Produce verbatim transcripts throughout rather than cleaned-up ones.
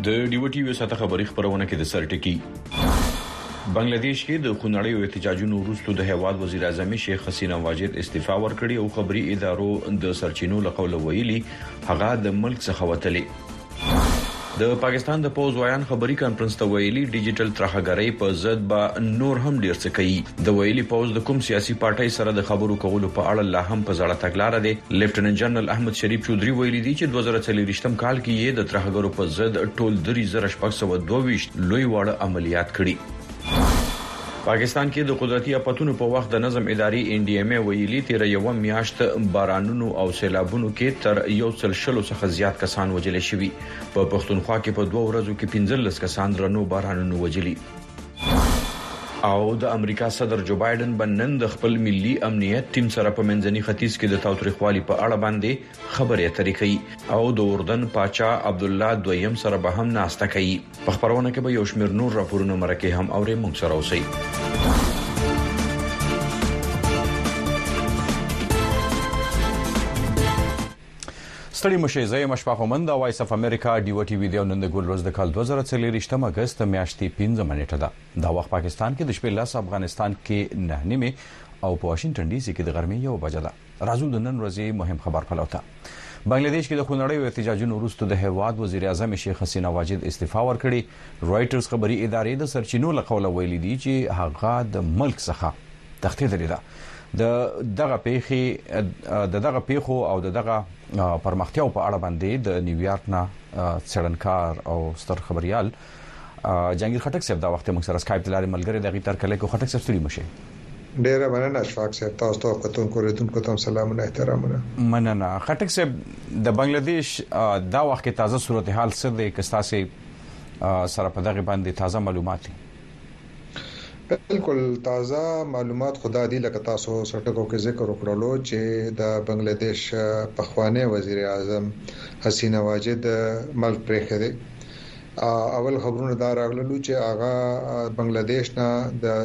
د ډیو ټي وی ساته خبري خبرونه کې د سرټکی بنگلاديش کې د خونړیو احتجاجونو وروسته د هیواد وزیر اعظم شیخ حسینه واجد استعفا ورکړي او خبري ادارو د سرچینو لقول ویلي هغه د ملک څخه وتلې د پاکستان د پوز وایان خبري کانفرنس ته ویلي ډیجیټل ترهګرۍ په ضد به نور هم ډیر څه کوي د ویلي پوز د کوم سیاسي پارټي سره د خبرو کولو په اړه لا هم په ځړه تګلارې دي لیفټیننټ جنرال احمد شریف چودري ویلي دي چې دوه زره څلوېښتم کال کې یې د ترهګرو په ضد ټول درې زره شپږ سوه دوه ویشت لوی واړه عملیات کړي پاکستان کې د قدرتي اپاتونو په وخت د نظم اداري ان ډي ام ای ویلي تیر یو میاشت بارانونو او سیلابونو کې تر یو څل شلو څخه زیات کسان وژل شوي په پښتونخوا کې په دوه ورځو کې پنځلس کسان درنو بارانونو وژلي او د امریکا صدر جو بایدن بنن د خپل ملي امنیت ټیم سره په منځني ختیځ کې د تاوتریخوالي په اړه باندې خبرې اترې کوي او د اردن پاچا عبد الله دویم سره به هم ناسته کوي په خبرونه کې به یو شمېر نور راپورونه مرکه هم اوري موږ سره اوسئ ستړي مشه زې مشفق ومن د وایس اف امریکا ډیو ټي وی د نن د ګل روز د کال دوه زره څلوېښتم اگست میاشتې پنځه منېټه ده دا وخت پاکستان کې د شپې لاس افغانستان کې نه نیمه او په واشنگټن ډي سي کې د غرمې یو بجه ده راځو د نن ورځې مهم خبر پلوته بنگلاديش کې د خونړیو احتجاجونو وروسته د هیواد وزیر اعظم شیخ حسینه واجد استعفا ورکړي رويټرز خبري ادارې د سرچینو لقول ویلي دي چې هغه د ملک څخه تښتېدلی ده د دغه پیخي د دغه پیخو او د دغه پرمختیاو په اړه باندې د نیویارک نه څېړنکار او ستر خبريال جنگیر خټک صاحب دا وخت موږ سره اسکایپ تلاري ملګری د غیتر کله کو خټک صاحب ستړي مشه ډیره مننه اشفاق صاحب تاسو ته کوتون کوریدون کوم سلامونه احترامونه مننه خټک صاحب د بنگلاديش دا وخت کې تازه صورتحال څه دی که تاسو سره په دغه باندې تازه معلومات دي بالکل تازه معلومات خدا دی لکه تاسو سرټکو کې ذکر وکړلو چې د بنگلاديش پخوانی وزیر اعظم حسینه واجد ملک پرېخه دي اول خبرونه دا راغلو چې هغه بنگلاديش نه د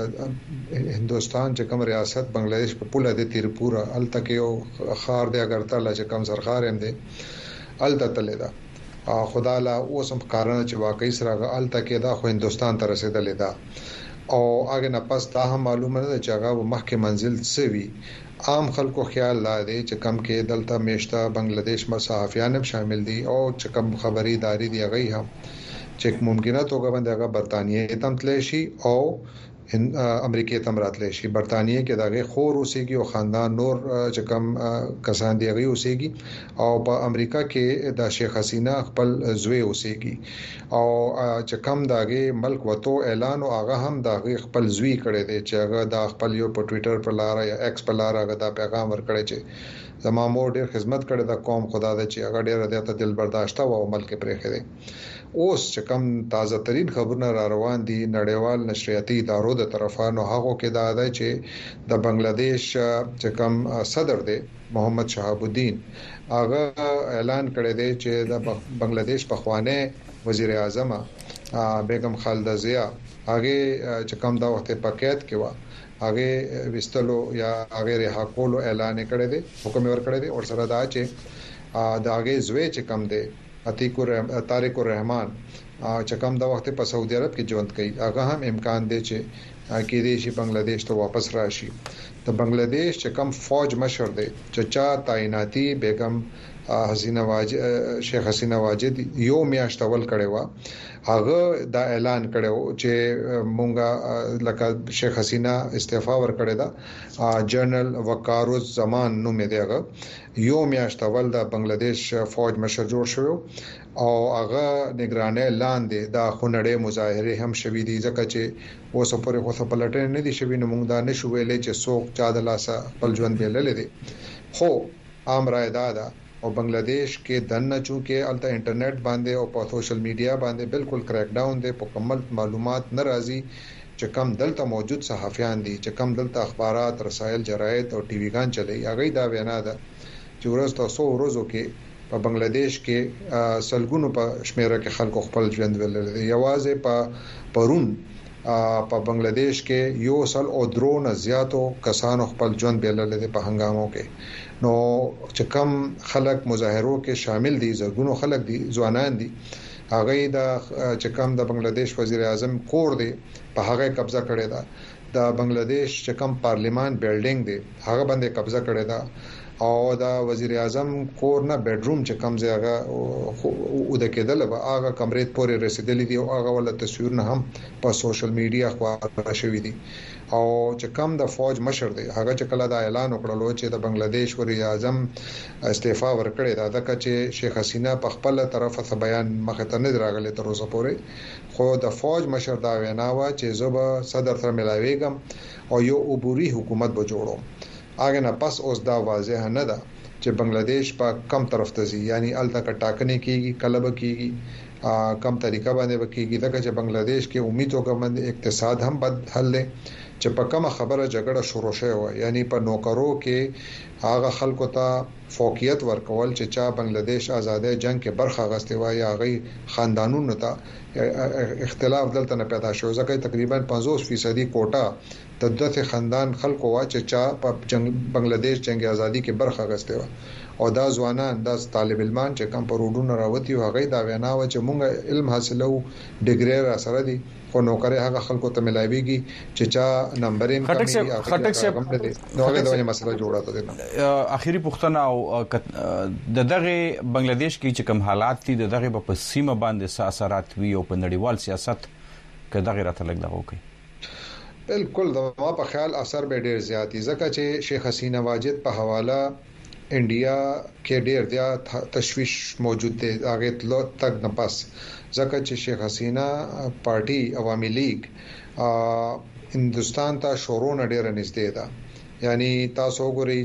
هندستان چې کوم ریاست بنگلاديش په پوله د تیرپورا الته کې یو خار دی اگرتله چې کوم سرخار هم دی الته تللی دا خدا لا اوسم کارونه چې واقعي سره الته کې دا خو هندستان ته رسیدلی دا او هغه نه پس دا هم معلومه ده چې هغه مخکې منزل سوي عام خلکو خیال لا دي چې کم کې دلته میشته بنگلاديش مصحفیان هم شامل دي او چې کم خبري ادارې دی هغه هم چې ممکنه توګه باندې هغه برتانیې تم تللی شي او امریکای تم راتلی شي برتانیې کې دغه خور اوسېږي او خاندان نور چې کم کسان دی هغه اوسېږي او په امریکا کې د شیخ حسینه خپل زوی اوسېږي او چې کم دغه ملک وته اعلان او هغه هم دغه خپل زوی کړی دی چې هغه د خپل یو په ټوئیټر پر لار یا ایکس پر لار هغه دا پیغام ورکړی چې زما مور ډېر خدمت کړې د قوم خدا دې چې هغه ډېر د دل برداشت او ملک پرېخه دی اوس چې کم تازه ترين خبرونه را روان دي نړیوال نشریاتي ادارو د طرفانو هغه کې دا ده چې د بنگلاديش چې کم صدر دی محمد شهاب الدین هغه اعلان کړی دی چې د بنگلاديش پخوانی وزیر اعظم بیگم خالده ضیا هغه چې کم دا وخت پاکیت کې و هغه وستلو یا هغه رها کولو اعلان کړی دی حکم ورکړی دی او سره دا چې دا هغه زوی چې کم دی عتیق طارق الرحمن چې کوم دا وخت په سعودي عرب کې ژوند کوي هغه هم امکان دی چې کې دې شي بنگلاديش ته واپس راشي د بنگلاديش چې کوم فوج مشر دی چې چا تعیناتی بیگم حسینه واجد شیخ حسینه واجد یو میاشت اول کړي و هغه دا اعلان کړو چې مونږه لکه شیخ حسینه استعفا ورکړی دا جنرال وقار الزمان نوم دی هغه یو میاشت اول د بنگلاديش فوج مشر جوړ شو او هغه نگرانه لاندې د خونړې مظاهره هم شوې دي ځکه چې اوس پورې خو څه پلټنه نه دي شوې نو موږ دا نشو ویلې چې څوک چا د لاسه خپل ژوند بیلل دي خو عام رائے دا ده او بنگلاديش کې دنه چونکه الته انټرنیټ باندې او په سوشل میډیا باندې بالکل کریک ډاون دی په کمل معلومات ناراضي چې کم دلته موجود صحافیان دي چې کم دلته اخبارات رسایل جراید او ټي وی ګان چلي هغه دا وینا ده چې ورځ تاسو ورځو کې په بنگلاديش کې سلګونو په شمیره کې خلکو خپل ژوند ولر دي یوازې په پرون په بنگلاديش کې یو سل او درون زیاتو کسانو خپل ژوند بیلل دي په هنګامو کې نو چې کم خلک مظاهرو کې شامل دي زګونو خلک دي ځوانان دي هغه د چې کوم د بنگلاديش وزیر اعظم کور دی په هغه قبضه کړی دا د بنگلاديش چې کوم پارلیمان بلډینګ دی هغه باندې قبضه کړی دا او دا وزیر اعظم کور نه بیډروم چې کوم ځای هغه او د کېدل به هغه کمرې پورې رسیدلې دي او هغه ول تصویرونه هم په سوشل میډیا خبره شوې دي او چې کوم د فوج مشر دی هغه چې کله دا اعلان وکړلو چې د بنگلاديش وزیر اعظم استعفا ورکړی دا د چې شیخ حسینه په خپل طرفه څه بیان مخه ته نه راغلی تر اوسه پورې خو د فوج مشر دا وینا و چې زه به صدر سره ملاویږم او یو عبوري حکومت به جوړوم اګه نه پس اوس دا واضح نه ده چې بنگلاديش په کم طرف ته ځي یعنی الته کټاکنه کیږي کلب کیږي کم طریقه باندې وکیږي دا چې بنگلاديش کې امید او ګمند اقتصاد هم بد حل لې چې په کومه خبره جګړه شروع شوه یعنی په نوکرو کې هغه خلکو ته فوقیت ورکول چې چا بنگلاديش آزادۍ جنگ کې برخه غستې و یا غي خاندانونو ته اختلاف دلته نه پیدا شو ځکه تقریبا پنځوس فیصد کوټه د دغه خاندان خلکو وا چې چا په جنگ بنگلاديش جنگ ازادي کې برخه غستې و او دا ځوانان د طالب علمان چې کم پروډونو راوتی او هغه دا وینا و چې مونږ علم حاصلو ډیګری را سره دي خو نوکرې هغه خلکو ته ملایويږي چې چا نمبرین کمی خټک صاحب نو هغه د مسله جوړه ده اخیری پوښتنه او د دغه بنگلاديش کې چې کوم حالات دي د دغه په سیمه باندې اثرات وی او په نړیوال سیاست کې دغه راته لګ دغه کوي بالکل دا ما په خیال اثر به ډیر زیات دي ځکه چې شیخ حسینه واجد په حواله انډیا کې ډیر زیات تشویش موجود دی هغه تلو تک نه پاس ځکه چې شیخ حسینه پارټي عوامي لیگ هندستان ته شورونه ډیر نږدې ده یعنی تاسو وګورئ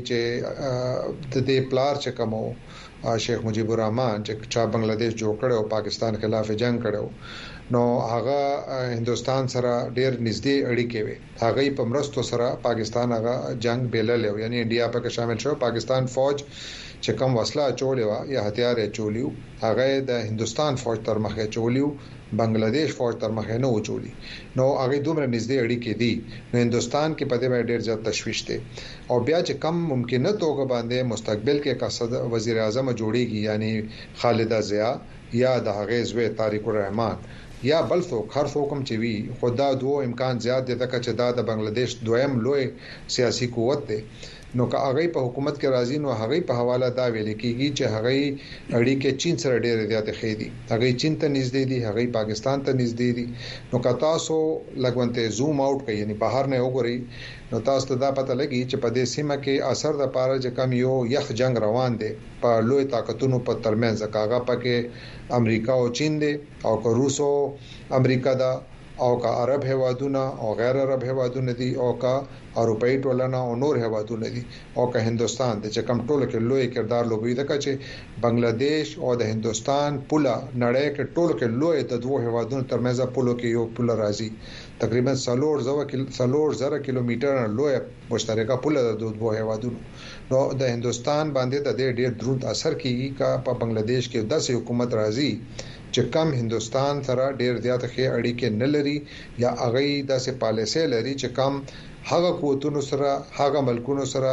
چې د دې پلار چې کومو شیخ مجیب الرحمن چې چا بنگلاديش جوړ کړو او پاکستان خلاف جنگ کړو نو هغه هندستان سره ډیر نږدې اړیکې وي هغه په مرستو سره پاکستان هغه جنگ بیلل یعنی انډیا په کې شامل شو پاکستان فوج چې کوم وسله چولې و یا هتیار چولیو هغه د هندستان فوج تر مخه چولیو بنگلاديش فوج تر مخه نه چولی نو هغه دومره نږدې اړیکې دي نو هندستان کې په دې باندې ډیر زیات تشویش دی او بیا چې کم ممکنه توګه باندې مستقبل کې قصد وزیر اعظم جوړیږي یعنی خالده ضیا یا د هغه زوی طارق الرحمن یا بل څوک هر څوک چې وی خدا دوه امکان زیات دي چې دا د بنگلاديش دویم لوی سیاسي قوت دی نو که هغه په حکومت کې راځي نو هغه په حواله دا ویل کیږي چې هغه اړیکې چین سره ډېر زیات خېدي هغه چین ته نږدې دي هغه پاکستان ته نږدې دي نو که تاسو لګونته زوم آوټ کوي یعنی بهر نه وګورئ نو تاسو ته دا پته لګي چې په دې سیمه کې اثر د پاره چې کم یو یخ جنگ روان دي په لوی طاقتونو په ترمنځ کاغه پکې امریکا او چین دي او که روسو امریکا دا او کا عرب هوادونه او غیر عرب هوادونه دي او کا اروپאי ټولنه او نور هوادونه دي او کا هندستان د چکم ټوله کې لوی کردار لوبوي د چې بنگلاديش او د هندستان پوله نړۍ کې ټوله کې لوی د دوه هوادونو ترمنځ پوله کې یو پوله راځي تقریبا سلور زو کیل سلور زره کیلومتر لوی مشترکه پوله د دوه هوادونو نو د هندستان باندې د ډېر دروند اثر کیږي کا په بنگلاديش کې داسې حکومت راځي چې کم هندستان سره ډېر زیات ښه اړیکې نه لري یا هغه داسې پالیسي لري چې کم هغه قوتونو سره هغه ملکونو سره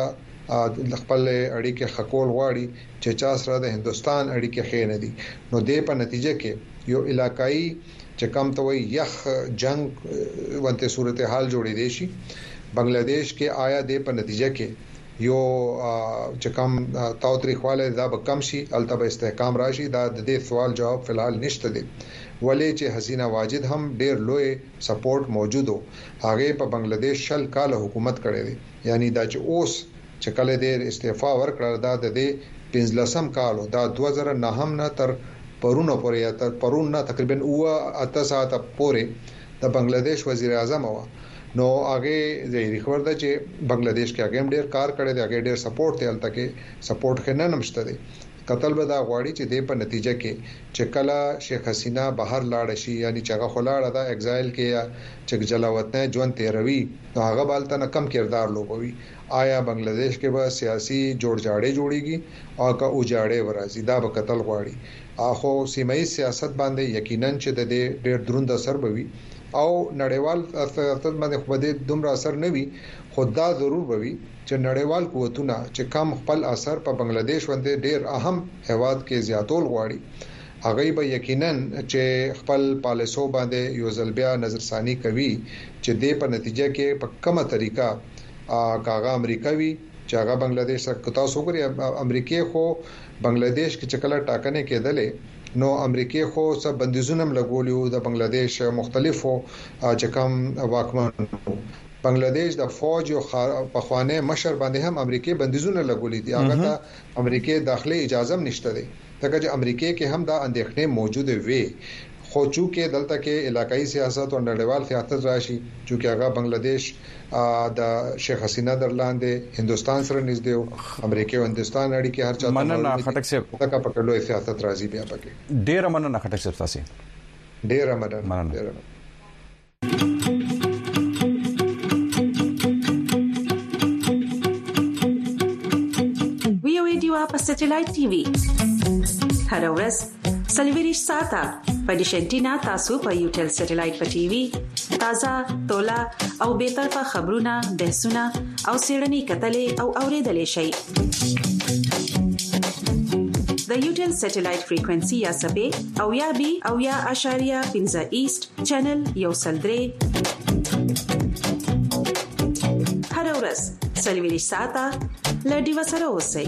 خپل اړیکې خکول غواړي چې چا سره د هندستان اړیکې ښه نه دي نو د په نتیجه کې یو علاقائی چې کم ته وي یخ جنگ ونته صورتحال جوړې دي شي بنگلاديش کې آیا د په نتیجه کې یو چې کوم تاوتریخواله دا به کم شي البته استحکام راشي دا د دې سوال جواب فلحال نشته دي ولې چې حسینه واجد هم ډېر لوی سپورټ موجودو هغه په بنگلاديش شل کال حکومت کړې دي یعنی دا چې اوس چې کله د استعفا ورکړه دا د دې پنځلسم کالو دا دوه زره نه هم نه تر پرونه پورې یا تر پرونه نه تقریبا اوه اته ساعته پورې د بنگلاديش وزیر اعظم و نو هغه زیری خبر ده چې بنگلاديش کې هغه ډېر کار کړی دی هغه ډېر سپورټ دی البته کې سپورټ خنه نمشته دی قتل به دا غواړي چې د په نتیجه کې چې کله شیخ حسینه بهر لاړ شي یعنی چې هغه خلاړه دا ایگزایل کې یا چې جلاوطن ژوند تیروي نو هغه بالته نه کم کردار لوبوي آیا بنگلاديش کې به سیاسي جوړ جاړې جوړيږي او کا اوجاړې ورازي دا به قتل غواړي اخو سیمایي سیاست باندې یقینا چې د ډېر دروند اثر بوي او نړیوال اثرات باندې خو دې دومره اثر نه وي خدا ضرور بوي چې نړیوال قوتونه چې کم خپل اثر په بنگلاديش باندې ډېر اهم هواد کې زیاتول غواړي هغه به یقینا چې خپل پالیسو باندې یو ځل بیا نظرثانی کوي چې د په نتیجه کې په کومه طریقه کاغه امریکاوي چې هغه بنگلاديش سره تاسو ګورئ امریکای خو بنگلاديش کې چکله ټاکنه کېدلې نو امریکای خو څه بندیزونه لګولیو د بنگلاديش مختلفو چې کوم واکمن بنگلاديش د فوج او په خوانه مشر باندې هم امریکای بندیزونه لګولې دي هغه ته امریکای داخلي اجازه هم نشته دي ځکه چې امریکای کې هم دا اندېښنې موجوده وي خو چې دلته کې علاقائی سیاست او نړیوال سیاست راشي چې هغه بنگلاديش د شیخ حسینه درلاندې هندستان سره نږدې او امریکا او هندستان اړیکې هر چا مننه خټک صاحب دا کا په لوی سیاست راځي بیا پکې ډیر مننه خټک صاحب تاسو ډیر مننه وی او ایډیو په سټلایټ ټي وي هر ورځ سلویریش ساته په ډیشنټینا تاسو په یوټل سټلایټ په ټي وي تازه تولا او به طرفه خبرونه بحثونه او سیړنی کتلې او اوریدلې شي د یوټل سټلایټ فریکوئنسي یا سبې او یا بي او یا اشاریه پنځه ایست چینل یو سلدري هر ورځ سلویریش ساته لډي وسره اوسئ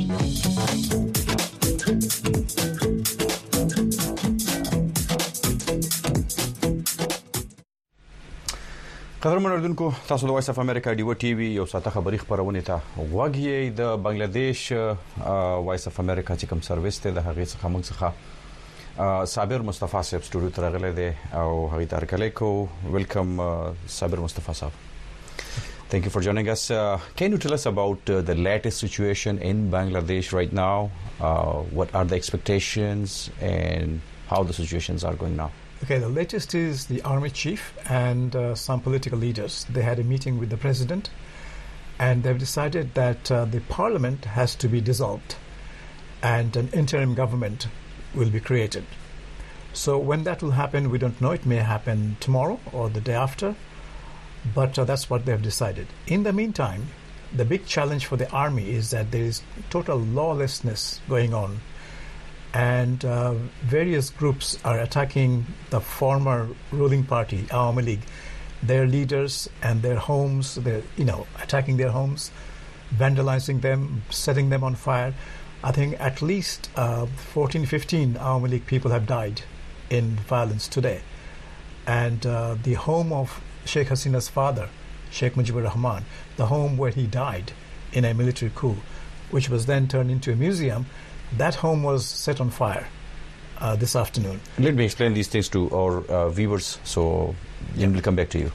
قدرمن اردوونکو تاسو د وایس اف امریکا ډیو ټي وي یو ساته خبري خبرونه ته وګورئ د بنگلاديش وایس اف امریکا چې کوم سرویس ته د هغې څخه موږ څخه صابر مصطفی صاحب سټوډیو ته راغلی دی او هغه ته هرکلی کو ویلکم صابر مصطفی صاحب thank you for joining us uh, can you tell us about uh, the latest situation in Bangladesh right now uh, what are the expectations and how the situations are going now? Okay, the latest is the army chief and uh, some political leaders. They had a meeting with the president and they've decided that uh, the parliament has to be dissolved and an interim government will be created. So when that will happen, we don't know. It may happen tomorrow or the day after, but uh, that's what they've decided. In the meantime, the big challenge for the army is that there is total lawlessness going on. And uh, various groups are attacking the former ruling party, Awami League, their leaders and their homes. They're, you know, attacking their homes, vandalizing them, setting them on fire. I think at least uh, fourteen, fifteen Awami League people have died in violence today. And uh, the home of Sheikh Hasina's father, Sheikh Mujibur Rahman, the home where he died in a military coup, which was then turned into a museum, that home was set on fire uh, this afternoon. Let me explain these things to our uh, viewers, so yeah. We'll come back to you.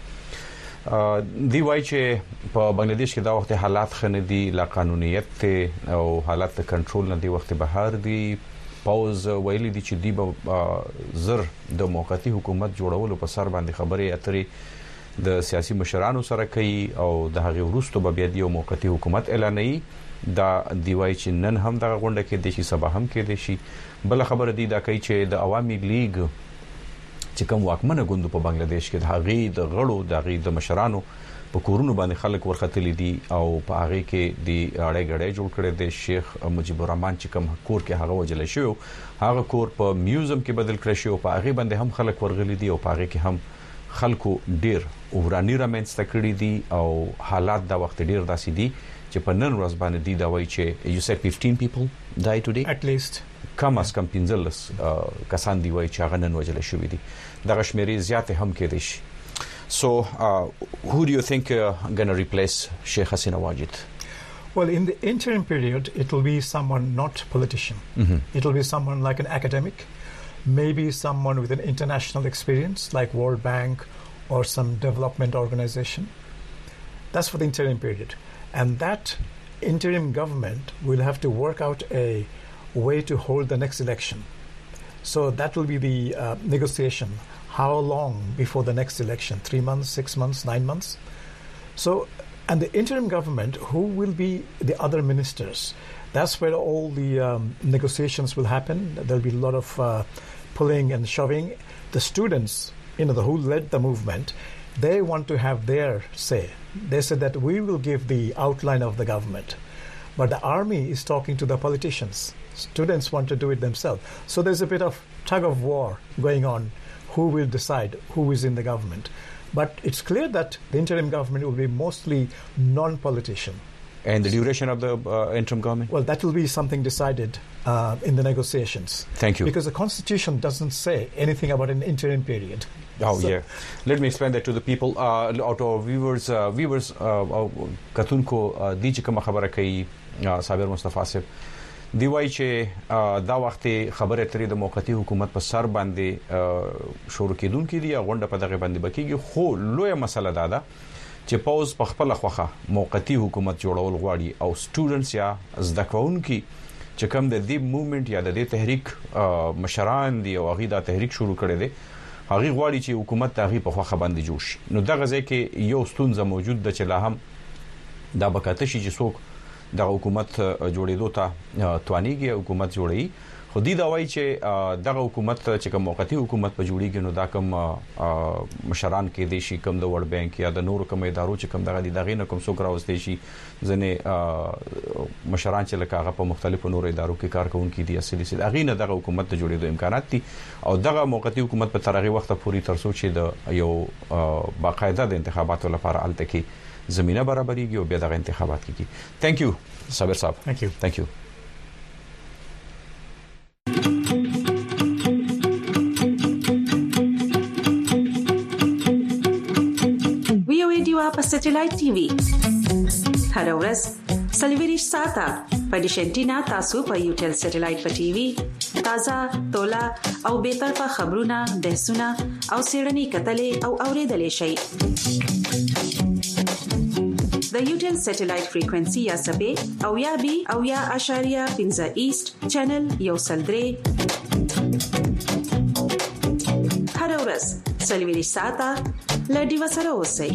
دی وای چې په بنگلاديش کې دا وخت حالات خنه دي لا قانونیت او حالات د کنټرول نه دی وخت بهر دي پاوز ویلي دي چې دی به زر د موقتی حکومت جوړولو په سر باندې خبرې اترې د سیاسي مشرانو سره کوي او د هغه وروسته به بیا دی موقتی حکومت اعلانوي دا دیوای چې نن هم د غونډه کې د شي سبا هم کې د شي بل خبر دی دا کوي چې د عوامي لیگ چې کوم واکمنه ګوند په بنگلاديش کې د هغې د غړو د هغې د مشرانو په کورونو باندې خلک ورختلي دي او په هغه کې د اړې غړې جوړ کړي د شیخ مجیبور رحمان چې کوم کور کې هغه وجل شو هغه کور په میوزیم کې بدل کړی شو په هغه باندې هم خلک ورغلي دي او په هغه کې هم خلکو ډیر ورانی رامنځته کړي دي او حالات دا وخت ډیر داسې دي چې په نن ورځ باندې دی دا وایي چې you said fifteen people died today at least کم از کم پنځلس کسان دی وایي چې هغه نن وجل شوی دي دغه شمیرې زیات هم کېدای شي so uh, who do you think uh, going to replace Sheikh Hasina Wajid? Well, in the interim period it will be someone not politician. Mm-hmm. It will be someone like an academic, maybe someone with an international experience like World Bank or some development organization. That's for the interim period. And that interim government will have to work out a way to hold the next election. So that will be the uh, negotiation. How long before the next election? Three months, six months, nine months? So, and the interim government, who will be the other ministers? That's where all the um, negotiations will happen. There'll be a lot of uh, pulling and shoving. The students, you know, the, who led the movement, they want to have their say. They said that we will give the outline of the government. But the army is talking to the politicians. Students want to do it themselves. So there's a bit of tug of war going on. Who will decide who is in the government? But it's clear that the interim government will be mostly non-politician. And the duration of the uh, interim government? Well, that will be something decided uh, in the negotiations. Thank you. Because the Constitution doesn't say anything about an interim period. Oh, so, yeah. Let me explain that to the people. Uh, to our viewers, uh, viewers, katunko di چې کوم خبره کوي صابر مصطفی صاحب دی وایي چې دا وخت خبره ترې د موقتی حکومت په سر باندې شروع کیدونکې دي غونډه په دغه باندې بکیږي خو لویه مسله دا ده چې پاوز په خپل خوخه موقتی حکومت جوړول غواړي او سټوډنټس یا زده کوونکي چې کوم د دې موومېنټ یا د دې تحریک مشران دي او هغه دا تحریک شروع کړي دي هغه غواړي چې حکومت تغییر په خوخه باندې جوړ شي نو دغه ځکه کې یو ستونزه موجود ده چې لا هم دا بکاته شي چې څوک د حکومت جوړېدو ته توانیږي حکومت جوړي خو دې دا وایي چې دغه حکومت چې کوم موقتی حکومت په جوړیږي نو دا کوم مشران کې دي شي کوم د ورلد بانک یا د نور کوم ادارو چې کوم دغه دي دغه نه کوم څوک راوستي شي ځنه مشران چې لکه هغه په مختلفو نور ادارو کې کار کوونکي دي اصلي سي دغه نه دغه حکومت ته جوړېدو امکانات دي او دغه موقتی حکومت په ترغه وخت پوری ترسو چې د یو باقاعده د انتخاباتو لپاره الته کې زمينه برابرېږي او بیا دغه انتخابات کیږي ثانک یو صابر صاحب ثانک یو ثانک یو په سټلایټ ټي وي هر ورځ سلویریش ساته په ډیشنټینا تاسو په یوټل سټلایټ په ټي وي تازه تولا او به طرفه خبرونه بحثونه او سیړنی کتلې او اوریدلې شي د یوټل سټلایټ فریکوئنسي یا سبې او یا بي او یا اشاریه پنځه ایست چینل یو سلدري هر ورځ سلویریش ساته لډي وسره اوسئ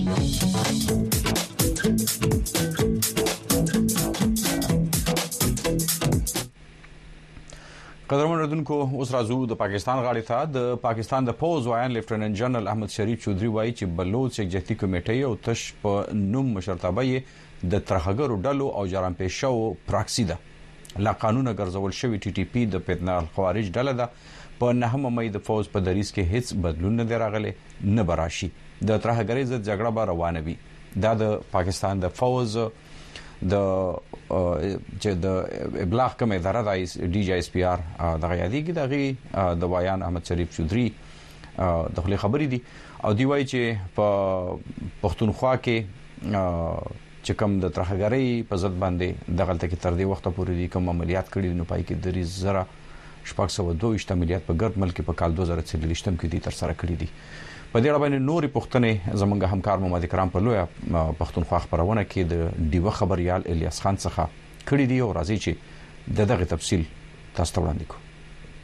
قدرمن ردونکو اوس راځو د پاکستان غاړې ته د پاکستان د پوز وایان لیفټننټ جنرال احمد شریف چودري وایي چې بلوچ یکجهتي کمیټې او تش په نوم مشرتابه د ترهګرو ډلو او جرم پېښو پراکسي ده لا قانون ګرځول شوی ټي ټي پی د پدنال خوارج ډله ده په نهمه مې د فوز په دریس کې هیڅ بدلون نه راغلی نه براشي د ترهګرۍ ضد جګړه به روانه وي دا د پاکستان د فوز د چې د ابلاغ کوم اداره د ډي جی اس پی آر د غیادي دغه د وایان احمد شریف چودري د خپل خبرې دي او دی وایي چې په پښتونخوا کې چې کوم د ترهګرۍ په ضد باندې دغه تل کې تر دې وخت پورې کوم عملیات کړي نو پای کې درې زره شپږ سوه دوه ویشت عملیات په ګرد ملک په کال دوه زره څلوېښت کې دي تر سره کړي دي په دې اړه باندې نوري پښتنې زمونږ همکار محمد کرام په لوی پښتونخوا خبرونه کې د دیوه خبريال الیاس خان څخه کړي دي او راځي چې د دغه تفصیل تاسو ته وړاندې کوم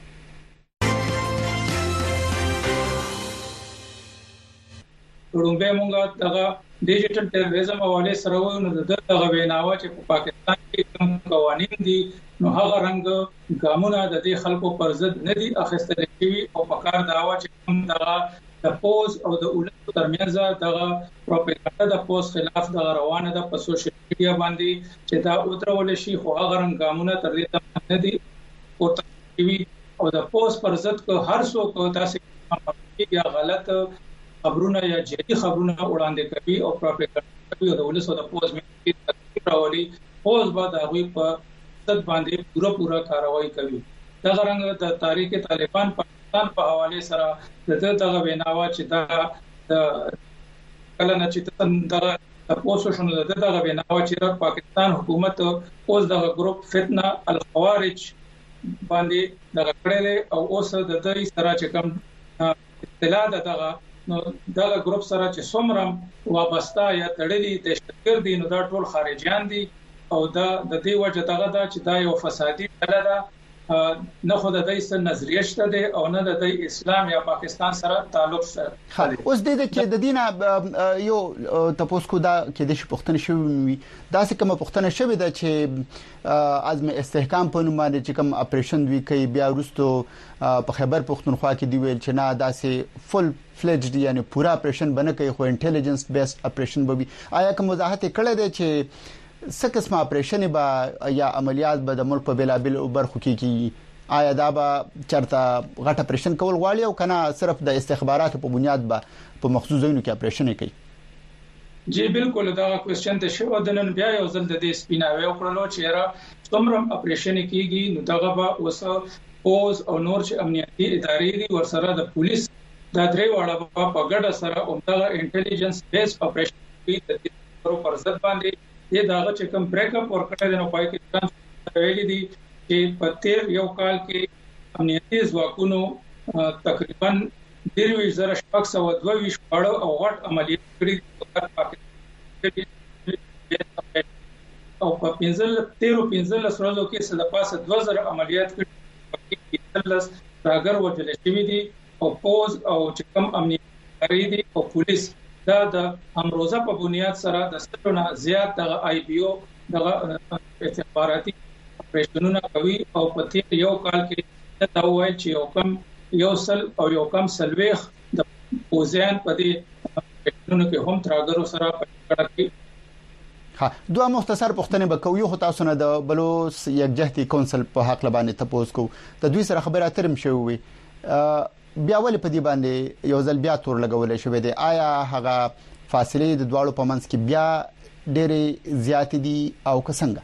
ورونبه مونږه دغه ډیجیټل ټیرریزم حواله سره ونه دغه ویناوه چې په پاکستان کې کوم قوانين دي نو هغه رنګ ګامونه د دې خلکو پر ضد نه دي اخیستل شوی او په کار داوا چې کوم دغه د پوز او د اولادو ترمنځ دغه پروپاګاندا د پوز خلاف د روانه د په سوشل میډیا باندې چې دا اوترول شي خو هغه رنګ ګامونه تر دې نه دي او تاسو او د پوز پر ضد کو هر څوک تاسو یا غلط خبرونه یا جدي خبرونه وړاندې کوي او پروپاګاندا کوي او د ولس د پوز میډیا راولي پوز بعد هغه په ضد باندې پورا پورا کاروایی کوي دا څنګه د تاریخ طالبان پاکستان په حواله سره د دغه ویناوه چې دا د کله نه چې دغه تاسو شنو دغه ویناوه چې پاکستان حکومت اوس دغه ګروپ فتنه الخوارج باندې دغه کړل او اوس د دې سره چې کوم اطلاع دغه نو دغه ګروپ سره چې څومره وابسته یا تړلي دهشتګرد دي نو دا ټول خارجيان دي او دا د دې وجه دغه دا چې دا یو فسادي ډله ده نه خو د دې سره نظریه شته دي او نه د دې اسلام یا پاکستان سره تعلق سره اوس د دې کې د دینه یو تاسو کو دا کې د پښتنه شوی دا څه کوم پښتنه شوی دا چې عزم استحکام په نوم باندې چې کوم اپریشن دوی کوي بیا ورستو په خیبر پښتونخوا کې دی ویل چې نه دا سه فل فلجډ یعنی پورا اپریشن بنه کوي خو انټيليجنس بیسډ اپریشن به آیا کوم وضاحت کړی دی چې څه قسمه اپریشن به یا عملیات به د ملک په بلابل برخو کې کی آیا دا به چرته غټ اپریشن کول غواړي او کنه صرف د استخباراتو په بنیاد به په مخصوص ځایونو کې اپریشن کوي؟ جی بالکل دا کوېسچن ته شو د نن بیا یو ځل د دې سپیناوي او کړلو چې را څومره اپریشن کیږي نو دغه به اوس پوز او نور چې امنیتي ادارې دي ورسره د پولیس دا درې واړه په ګډه سره اومدغه انټيليجنس بیس اپریشن کې د دې پر ضد باندې د داغه چې کوم بریک اپ ورکړل نو پای کې ویلي دي چې په تیر یو کال کې امنیتي ځواکونو تقریبا ډیروي زره شپږ سوه دوه ویشت پاړه او غټ عملیات کړي او په پنځل تیر او پنځل سرونو کې څه د پاسه دوه زره عملیات کړي پنځلس راګر وجل شوی دي او پوز او چې کوم امنیتي ادارې دي او پولیس دا د امروزه په بنیاد سره د سترونه زیات د آی پی او د استخباراتي اپریشنونه کوي او په تیر یو کال کې دا وایي چې یو کم یو سل او یو کم سلويخ د پوزیان په دې اپریشنونو کې هم ترګرو سره پټ کړی. ها دوه مختصر پوښتنې به کوو خو تاسو نه د بلوچ یکجهتي کونسل په حق لبانې تاسو کو د دوی سره خبره اترم شوی بیا ولې په دې باندې یو ځل بیا تور لګولې شوې ده؟ آیا هغه فاصله د دواړو په منځ کې بیا ډېرې زیات دي او څنګه؟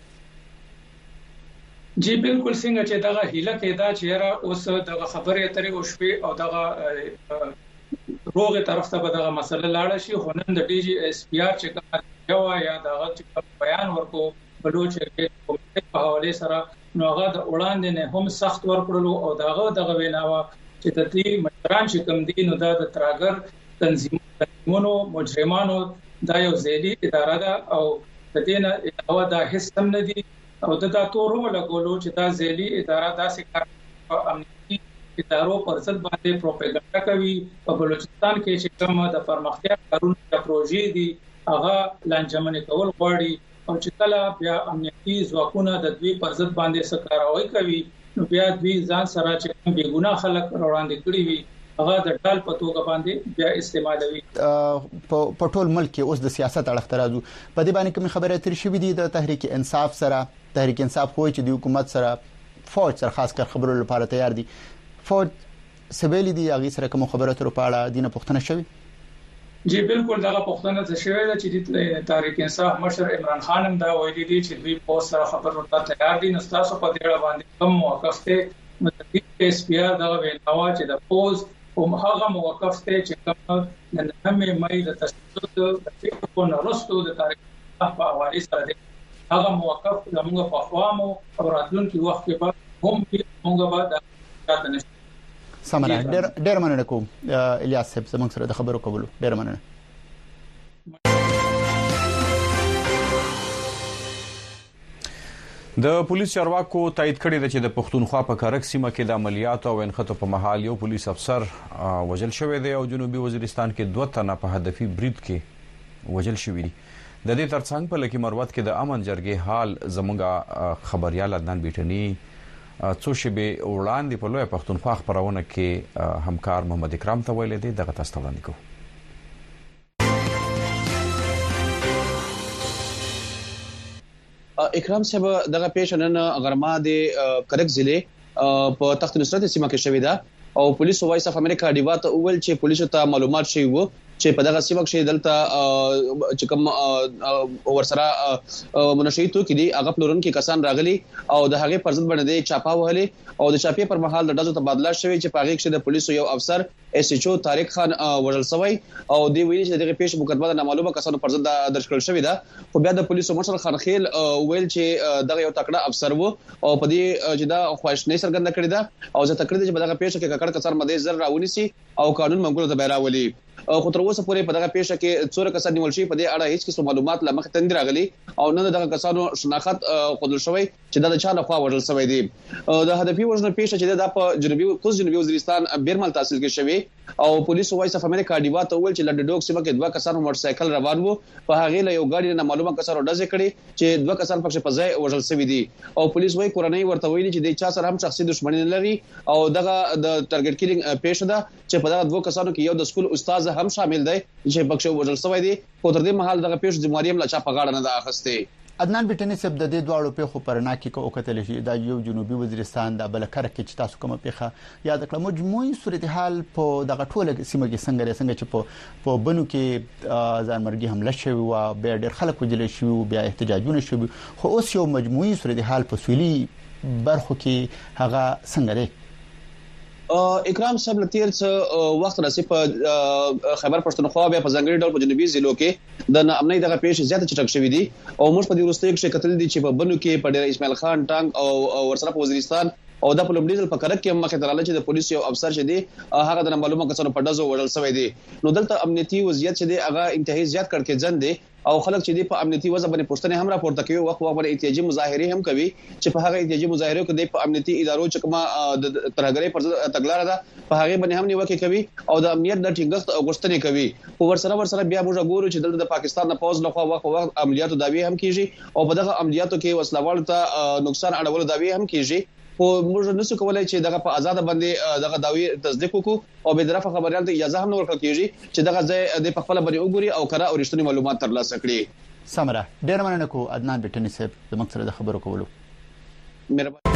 جی بالکل څنګه چې دغه هیله کې دا چې را اوس دغه خبرې اترې او شپې او دغه روغه طرف ته دغه مسله لاړه شي خو نن د ډي جی اس پی آر چې کوم یو یا دغه چې بیان ورکو بلوچ کې په حواله سره نو هغه د وړاندې نه هم سخت ورکړلو او دغه دغه ویناوه چې د دې مشران چې کوم دي نو دا د تراګر تنظیمونو مجرمانو دا یو ځېلي اداره ده او د دې نه علاوه دا هیڅ هم نه دي او دا تورو لګولو چې دا ځېلي اداره داسې کار امنیتي ادارو پر ضد باندې پروپاګاندا کوي په بلوچستان کې چې کوم د پرمختیا کارونه د پروژې دي هغه لانجمنې کول غواړي او چې کله بیا امنیتي ځواکونه د دوی پر ضد باندې سکاروي کوي نو بیا دوی ځان سره چې بے ګناه خلک وړاندې کړی وي هغه د ټال په توګه باندې بیا استعمالوي. په ټول ملک کې اوس د سیاست اړخ ترازو په دې باندې کوم خبره تر شوې دي د تحریک انصاف سره تحریک انصاف خو چې د حکومت سره فوج سره خاص کر خبرو لپاره تیار دي فوج سبېلی دي هغه سره کوم خبره تر پاړه دینه پښتنه شوی؟ جی بالکل دا پښتنه څه شوی دا چې د تحریک انصاف مشر عمران خان هم دا ویلي دي چې دوی په سره خبرو ته تیار دي نو تاسو په دې اړه باندې کوم موقف ته متفق اس پی آر دا ویلاوه چې د پوز او هغه موقف ته چې کوم د نهمه مې د تشدد د فکرونو نرستو د تاریخ په حواله سره دی هغه موقف زموږ په خوامو او راتلونکي وخت کې به هم موږ به دا تاسو سمره ډېر ډېر مننه کوم الیاس صاحب زموږ سره د خبرو کولو ډېر مننه. د پولیس چارواکو تایید کړی دی چې د پښتونخوا په کارک سیمه کې د عملیاتو او انخطو په محل یو پولیس افسر وژل شوی دی او جنوبي وزیرستان کې دوه تنه په هدفي برید کې وژل شوی دي. د دې ترڅنګ په لکی مروت کې د امن جرګې حال زموږ خبريال عدنان بیٹنی څو شبه وړاندې په لوی پښتونخوا خبرونه کې همکار محمد اکرام ته ویل دي دغه تاسو وړاندې کوم. اکرام صاحب دغه پیښنن غرما د کرک ضلع په تخت نصرت سیمه کې شوې ده او پولیس وایس اف امریکا دیوا ته اول چې پولیسو ته معلومات شوی وو چې په دغه سیمه کې دلته چې کوم ورسره منشي تو کې دي هغه پلورن کې کسان راغلي او د هغه پر ضد باندې چاپا وهلي او د چاپې پر مهال د دزو تبادله شوی چې په هغه کې د پولیسو یو افسر اس ایچ او طارق خان وژل شوی او دی ویلي چې دغه پیښه مقدمه د نامعلومه کسانو پر ضد درج کړل شوې ده خو بیا د پولیسو مشر خان خیل ویل چې دغه یو تکړه افسر وو او په دې چې دا خوښنۍ سرګند کړی ده او زه تکړه چې دغه پیښه کې ککړ کسان مده زر راونیسي او قانون منګول ته بیراولي خو تر اوسه پورې په دغه پیښه کې څوره کسان نیول شي په دې اړه هیڅ کیسه معلومات لا مخ تندر راغلي او نن دغه کسانو شناخت خودل شوی چې د چا لخوا وژل شوی دی. د هدفي وژنه پیښه چې د په جنوبي کوز جنوبي وزیرستان بیرمل تحصیل کې شوی او پولیس وایس اف امریکا دیوا ته ویل چې لنډ ډوک سیمه کې دوه کسان موټر سایکل روان وو په هغه له یو گاډي نه معلومه کسانو ډزې کړي چې دوه کسان پکې په ځای وژل شوی دي او پولیس وايي کورنۍ ورته ویلي چې د چا سره هم شخصي دښمنی نه لري او دغه د ټارګټ کیلینګ پیښه ده چې په دغه دوه کسانو کې یو د سکول استاد هم شامل دی چې پکې وژل شوی دی خو تر دې مهال دغه پیښه ذمہواری هم لا چا په غاړه نه ده اخیسته. عدنان بټنی صاحب د دې دواړو په خو پرنا کې کو کتل شي د یو جنوبي وزیرستان د بلکره کې چې تاسو کومه پیخه یاد کړم مجموعي صورتحال په دغه ټوله سیمه کې څنګه څنګه چې په په بنو کې ځانمرګي حمله شوی او بیا ډېر خلک وجل شوی بیا احتجاجونه شوی خو اوس یو مجموعي صورتحال په سویلي برخو کې هغه څنګه دی اکرام صاحب لتیر څه وخت راسي په خیبر پښتونخوا بیا په ځنګړي ډول په جنوبي ضلعو کې د امنیت دغه پیښې زیاته چټک شوې دي او موږ په دې وروستي کې کتل دي چې په بنو کې په ډېر اسماعیل خان ټانګ او ورسره په وزیرستان او د پلومډي ځل په کرک کې مخه تراله چې د پولیس یو افسر شه دي هغه د معلومه کسانو په دزو وړل شوی دي نو دلته امنیتي وضعیت شه دي هغه انتهایی زیات کړکې ځن دي او خلک چې د په امنیتي وضع باندې پوښتنه هم راپورته کوي وخت وخت باندې احتجاجي مظاهره هم کوي چې په هغه احتجاجي مظاهره کې د امنیتي ادارو چې کومه ترهګرۍ پر تګلارې ده په هغه باندې هم نیوکه کوي او د امنیت د ټینګښت غوښتنې کوي او ورسره ورسره بیا موږ ګورو چې دلته د پاکستان د پوز لخوا وخت وخت عملیاتو داوی هم کیږي او په دغه عملیاتو کې وسلوال ته نقصان اړولو داوی هم کیږي خو موږ نسو کولای چې دغه په آزاد باندې دغه داوی تصدیق وکړو او به طرفه خبريال ته اجازه هم نه ورکړل کیږي چې دغه ځای د خپل باندې وګوري او کړه او رښتونی معلومات ترلاسه کړي سمره ډیر مننه کو عدنان بټنی صاحب د مقصد د خبرو کولو مهرباني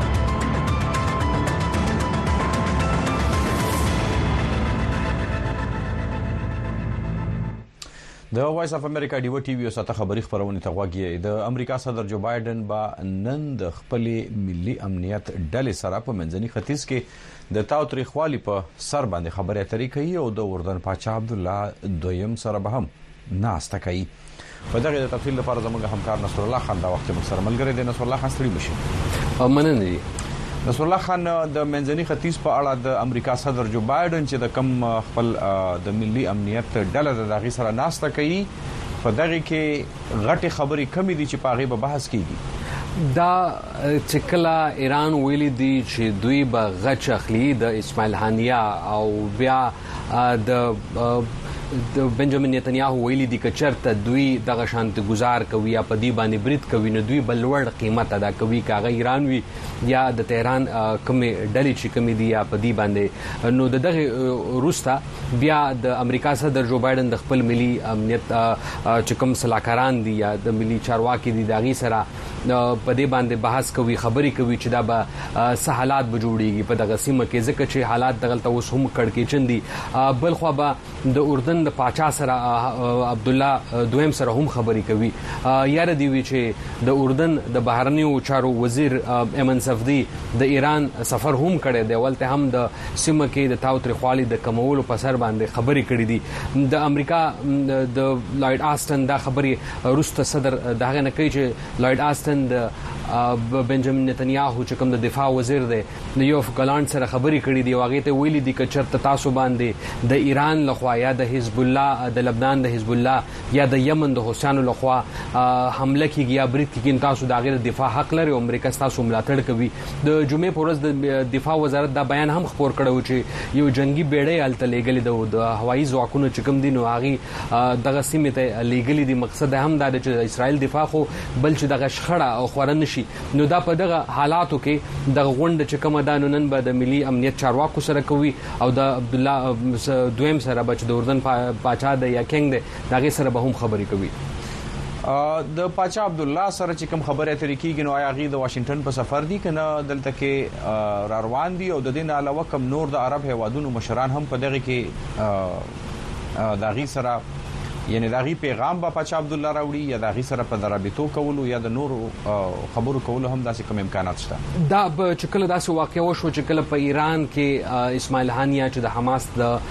د وایس اف امریکا ډیو ټي وی او ساته خبري خبرونه ته غوږی د امریکا صدر جو بایدن با نن د خپل ملي امنیت ډلې سره په منځني ختیځ کې د تاوتریخوالي په سر باندې خبرې اترې کوي او د اردن پاچا عبد الله دویم سره به هم ناسته کوي په دغه د تفصیل لپاره زموږ همکار نصر الله خان دا وخت موږ سره ملګری دی نصر الله خان ستړي مشه مننه نصر الله خان د منځني ختیځ په اړه د امریکا صدر جو بایدن چې د کم خپل د ملي امنیت ډله د دغه سره ناسته کوي په دغه کې غټي خبري کمی دي چې په هغه به بحث کیږي دا چې کله ایران ویلي دي چې دوی به غچ اخلي د اسماعیل هانیه او بیا د د بنجامین نتنیاهو ویلي دي چې چرته دوی دغه شانت گزار کوي یا په دې باندې برید کوي نو دوی بل لوړ قیمت ادا کوي کاغه ایران وی یا د تهران کومه ډلې چې کومې دي یا په دې باندې نو دغه روستا بیا د امریکا صدر جو بایدن د خپل ملي امنیت چې کوم صلاحکاران دي یا د ملي چارواکي دي دغه سره په دې باندې بحث کوي خبري کوي چې دا به سہالات به جوړيږي په دغه سیمه کې ځکه چې حالات دغه اوس هم کړکې چندي بل خو به د اردن د پاچا سره عبد الله دویم سره هم خبري کوي یاره دی وی چې د اردن د بهرنیو چارو وزیر ایمن صفدی د ایران سفر هم کړی دی ولته هم د سیمه کې د تاوتریخوالي د کمولو په سر باندې خبري کړې دي د امریکا د لایډ آستن دا خبري روس صدر دغه نه کوي چې لایډ آستن د بنجامین نتنیاهو چې کوم د دفاع وزیر دی د یو افغان سره خبري کړې دی واغې ته ویلي دي چې چرته تاسو باندې د ایران لخوا یا د حزب الله د لبنان د حزب الله یا د یمن د حوثیانو لخوا حمله کیږي یا برید کیږي تاسو د غیر دفاع حق لري او امریکا تاسو ملاتړ کوي د جمعې په ورځ د دفاع وزارت دا بیان هم خبر کړو چې یو جنگي بیړۍ الته لګلې د هوایي ځواکونو چې کوم دي نو هغه دغه سیمه ته لګلې دي مقصد هم دا چې اسرائیل دفاع خو بل چې دغه شخړه او خورن شي نو دا په دغه حالاتو کې د غونډه چې کومه دا نن به د ملي امنیت چارواکو سره کوي او د عبد الله دویم سره بچ د اردن پاچا د یا کینګ د دغه سره به هم خبري کوي د پاچا عبد الله سره چې کوم خبره اترې کیږي نو آیا غي د واشنگټن په سفر دي کنه دلته کې را روان دي او د دې نه علاوه کوم نور د عرب هیوادونو مشران هم په دغه کې دغه سره یعنی دغه پیغام با پاچا عبد الله راوړي یا دغه سره په درابطو کولو یا د نور خبرو کولو هم داسې کوم امکانات شته دا چې کله داسې واقع وشو چې کله په ایران کې اسماعیل هانیه چې د حماس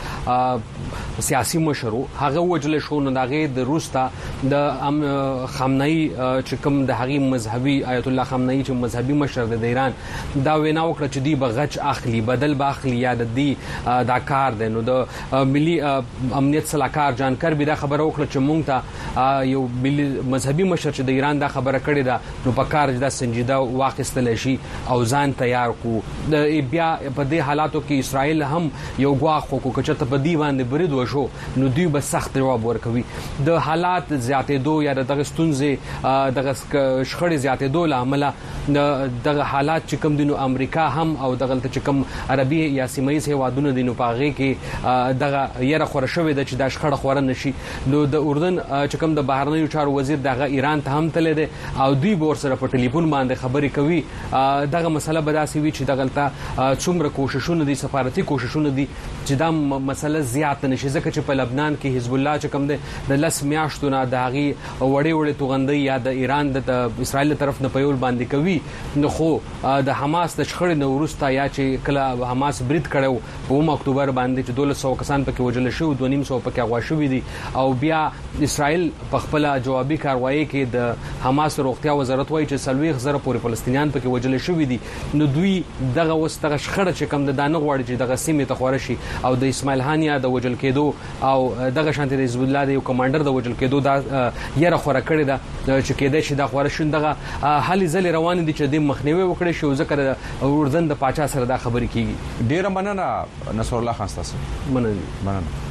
د سیاسي مشرو هغه وجل شو نو دغه د روستا د خامنه‌ای چې کوم د هغه مذهبي آیت الله خامنه‌ای چې مذهبي مشر د ایران دا وینا وکړه چې دی بغچ اخلي بدل باخلي یا د دې دا کار دی نو د ملي امنیت صلاحکار جانکر به دا خبر وکړه چې مونږ ته یو مذهبي مشر چې د ایران دا خبره کړې ده نو په کار دا سنجیده واخیستل شي او ځان تیار کو د بیا په دې حالاتو کې اسرائیل هم یو غواخ کو چې ته په دی باندې برید وشو نو دوی به سخت جواب ورکوي د حالات زیاتېدو یا دغه ستونزې دغه شخړې زیاتېدو لامل دغه حالات چې کوم دینو امریکا هم او دغه چې کوم عربي یا سیمایي هیوادونو دینو پاغي کې دغه یره خور شوې د چې د شخړه خور نشي نو د اردن چې کوم د بهرنیو چارو وزیر دغه ایران ته هم تللی دی او دوی بور سره په ټلیفون باندې خبرې کوي دغه مسله به داسې وي چې دغه څومره کوششونه دي سفارتي کوششونه دي چې دا مسله زیات نشي ځکه چې په لبنان کې حزب الله چې کوم دی د لس میاشتو نه د هغې وړې وړې توغندۍ یا د ایران د اسرائیل طرف نه پیول باندې کوي نو خو د حماس د شخړې نه وروسته یا چې کله حماس برید کړو په اووم اکتوبر باندې چې دولس سوه کسان پکې وژل شوي دوه نیم سوه پکې اغوا شوي دي او بیا اسرائیل په خپله جوابي کاروایي کې د حماس روغتیا وزارت وایي چې څلوېښت زره پورې فلسطینیان پکې وژل شوي دي نو دوی دغه اوس دغه شخړه چې کوم د دانه غواړي چې دغه سیمې ته خوره شي او د اسماعیل هانیا د وژل کېدو او دغه شانتي د حزب الله د یو کمانډر د وژل کېدو دا یره خوره کړې ده چې کېدای شي دا خوره شون دغه هلې ځلې روان دي چې د مخنیوي وکړي شو ځکه اردن د پاچا سره دا خبرې کیږي. ډیره مننه نصر الله خان تاسو. مننه مننه.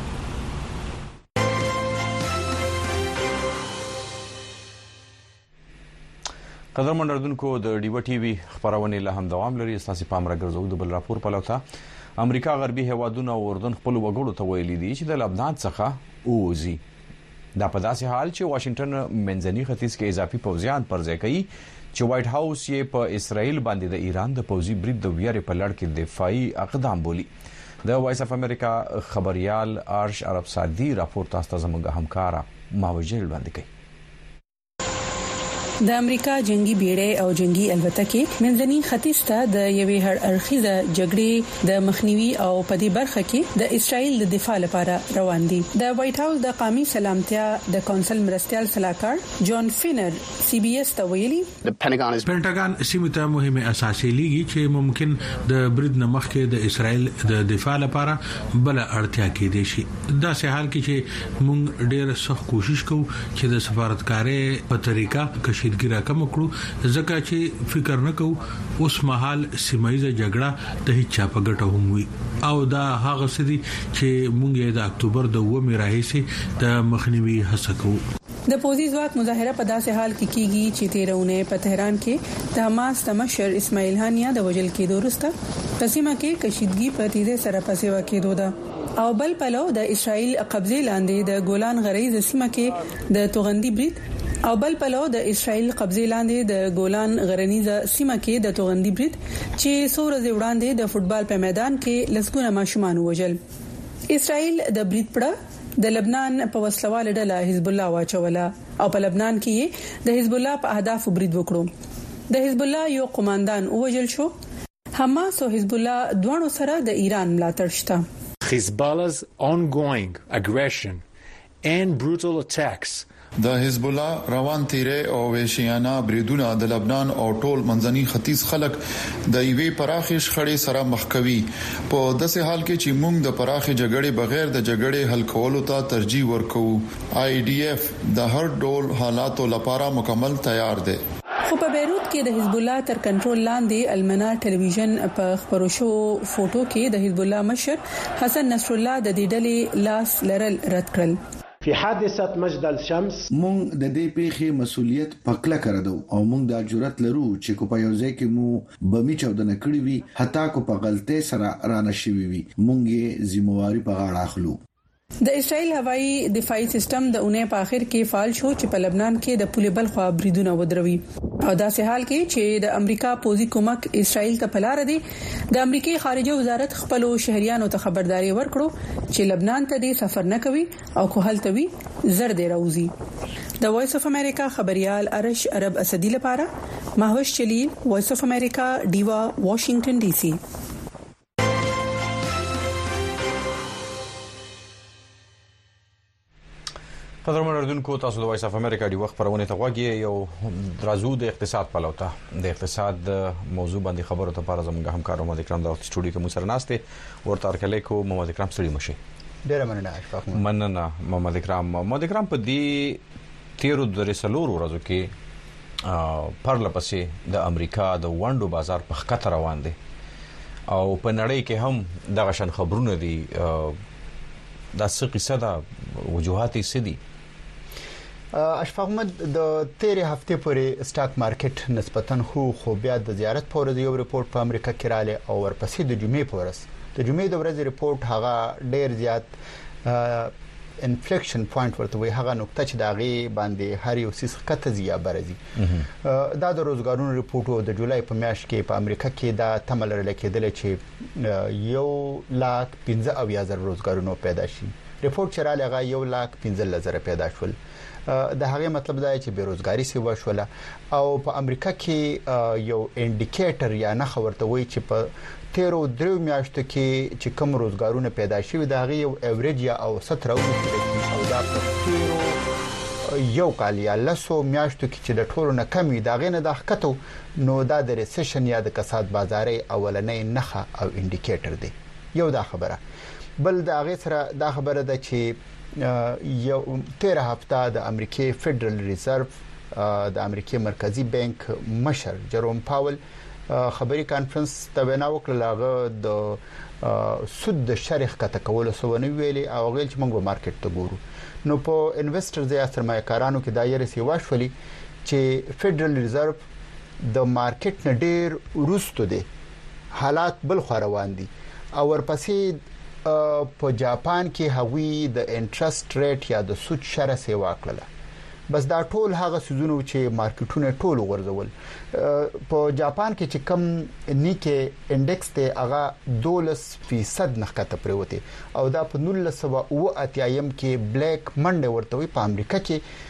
قدرمن اردوونکو د ډیو ټي وي خبرونه له هم دوام لري تاسو پام راګرځو د بل راپور په لوته امریکا غربي هیوادونه او اردن خپل وګړو ته ویلي دي چې د لبنان څخه اوزي دا په داسې حال چې واشنگټن منځني ختیځ کې اضافي پوځیان پر ځای کوي چې وایټ هاوس یې په اسرائیل باندې د ایران د پوځي برید د ویارې په لړ کې دفاعي اقدام بولي. د وایس اف امریکا خبريال ارش عرب سعدي راپور تاسو زموږ همکارا ماوجل وړاندې کوي. د امریکا جنگي بیړۍ او جنگي الوتکې منځني ختیځ ته د یوې هر اړخیزه جګړې د مخنیوي او په دې برخه کې د اسرائیل د دفاع لپاره روان دي. د وایټ هاوس د قومي سلامتیا د کونسل مرستيال سلاکار جون فینر سی بي اس ته ویلي پینټاګان سیمه مهمه اساسي لیږي چې ممکن د برید نمخ کې د اسرائیل د دفاع لپاره بل اړتیا کې دي شي. دا سه حال کې چې موږ ډېر سخت کوشش کوو چې د سفارتکارۍ په طریقه کشي ګیرا کم کړو ځکه چې فکر نه کوو اوس مهال سیمایي جګړه ته هیڅ په ګټه هم وي او دا هغه سدي چې مونږه د اکتوبر د اووه راهیسي د مخنیوي هڅه کوو. د پوزي ځواک مظاهره په داسې حال کې کیږي چې تیرونه په تهران کې د حماس د مشر اسماعیل هانیا د وژل کېدو وروسته قسمه کې کشیدګي په تیزه سره پسې وکېدو ده او بل پلو د اسرائیل قبضه لاندې د ګولان غریز سیمه کې د توغندي برید او بل پلو د اسرائیل قبضه لاندې د ګولان غرنیزه سیمه کې د توغندي برید چې سورز وړاندې د فوتبال په میدان کې لسګونه ماشومان وژل. اسرائیل د برید پړه د لبنان په وسلواله ډله حزب الله واچوله او په لبنان کې د حزب الله په اهداف برید وکړو. د حزب الله یو قوماندان وژل شو. حماس او حزب الله دوه سره د ایران ملاتړ شته. Hezbollah's ongoing aggression and brutal attacks د حزب الله روان تیرې او ویشیانا بریدونه د لبنان او ټول منځني ختیځ خلک د ایوي پراخش خړې سره مخ کوي په داسې حال کې چې موږ د پراخه جګړې بغیر د جګړې حل کولو ته ترجیح ورکوو. آی ډي اف د هر ډول حالاتو لپاره مکمل تیار دی. خو په بیروت کې د حزب الله تر کنټرول لاندې المنا ټلویزیون په خبرو شو فوټو کې د حزب الله مشر حسن نصر الله د دې ډلې لاس لرل رد کړل. په حادثه مجد الشمس مونږ د دې پیښې مسولیت پکله کړو او مونږ د جرأت لرو چې کو په یو ځای کې مو بمی چودنه کړی وي حتی کو په غلطه سره رانه شوی وي مونږ یې ذمہواری په غاړه اخلو. د اسرائیل هوایي دفاعي سیستم د اونۍ په اخر کې فعال شو چې په لبنان کې د پولې بل خوا بریدونه ودروي او داسې حال کې چې د امریکا پوځي کومک اسرائیل ته پلار دي د امریکای خارجه وزارت خپل شهريانو ته خبرداري ورکړو چې لبنان ته د سفر نه کوي او کو هلته وي زر دی راوځي. د وایس اف امریکا خبريال ارش عرب اسدی لپاره ماهوش چلیل وایس اف امریکا دیوا واشنگټن ډي سي. قدرمن اردوونکو تاسو د وایس اف امریکا دی وخت پرونه ته غوږی یو درازو د اقتصاد په لوته د اقتصاد موضوع باندې خبرو ته پر زموږ همکارو محمد اکرام د سټوډیو کې مو سره ناشته ورته ارکلې کو محمد اکرام ستړي مشي. ډیر مننه اشفاق. مننه محمد اکرام. محمد اکرام په دې تیرو د رسلورو ورځو کې پر لپسې د امریکا د وانډو بازار په خطر روان دي او په نړۍ کې هم د غشن خبرونه دي د څه قصه د وجوهات سدي اشفاق احمد د تیرې هفته پورې سٹاک مارکیټ نسبتاً خو خو بیا د زیارت پورې یو ریپورت په امریکا کې رااله او ورپسې د جمعې پورس د جمعې د ورځې ریپورت هغه ډیر زیات انفلیکشن پوینټ ورته وي هغه نقطه چې داغي باندې هر یو سیس کته زیات برزي دا د روزګارونو ریپورت او د جولای په میاشت کې په امریکا کې دا تمل لرل کېدل چې یو لاک پنځه اویا زره روزګارونه پیدا شي ریپورت چې رااله هغه یو لاک پنځه زره پیدا شول د هغه مطلب دا چې بیروزګاری سیوا شوله او په امریکا کې یو انډیکیټر یا نه خبرته وي چې په تیرو درو میاشتو کې چې کوم روزګارونه پیدا شوي دا هغه یو اوریج یا او ستر او دا په تیرو یو کال یا لسو میاشتو کې چې د ټولو نه کمی دا غینه د حقیقتو نو دا د ریسیشن یا د کساد بازاري اولنې نخه او انډیکیټر دی یو دا خبره بل دا هغه سره دا خبره ده چې یو تیره هفته د امریکای فدرال ریزرو د امریکای مرکزی بانک مشر جروم پاول خبري کانفرنس ته وینا وکړه هغه د سود د شرخ کته کول سونه ویلي او غیل چې موږ مارکیټ ته ګورو نو په انویسټرز یا سرمایه‌کارانو کې دایره سی واشولي چې فدرال ریزرو د مارکیټ نه ډیر ورستو دي حالات بل خو روان دي او ورپسې په جاپان کې هغوی د انټرست ریټ یا د سود شره سیوا کړله بس دا ټول هغه سيزونه چې مارکیټونه ټول ورزول په جاپان کې چې کم نیکه انډکس ته هغه دولس فیصد نخکته پروته او دا په نولس سوه اوه اتیا کې بلیک منډه ورته وي په امریکا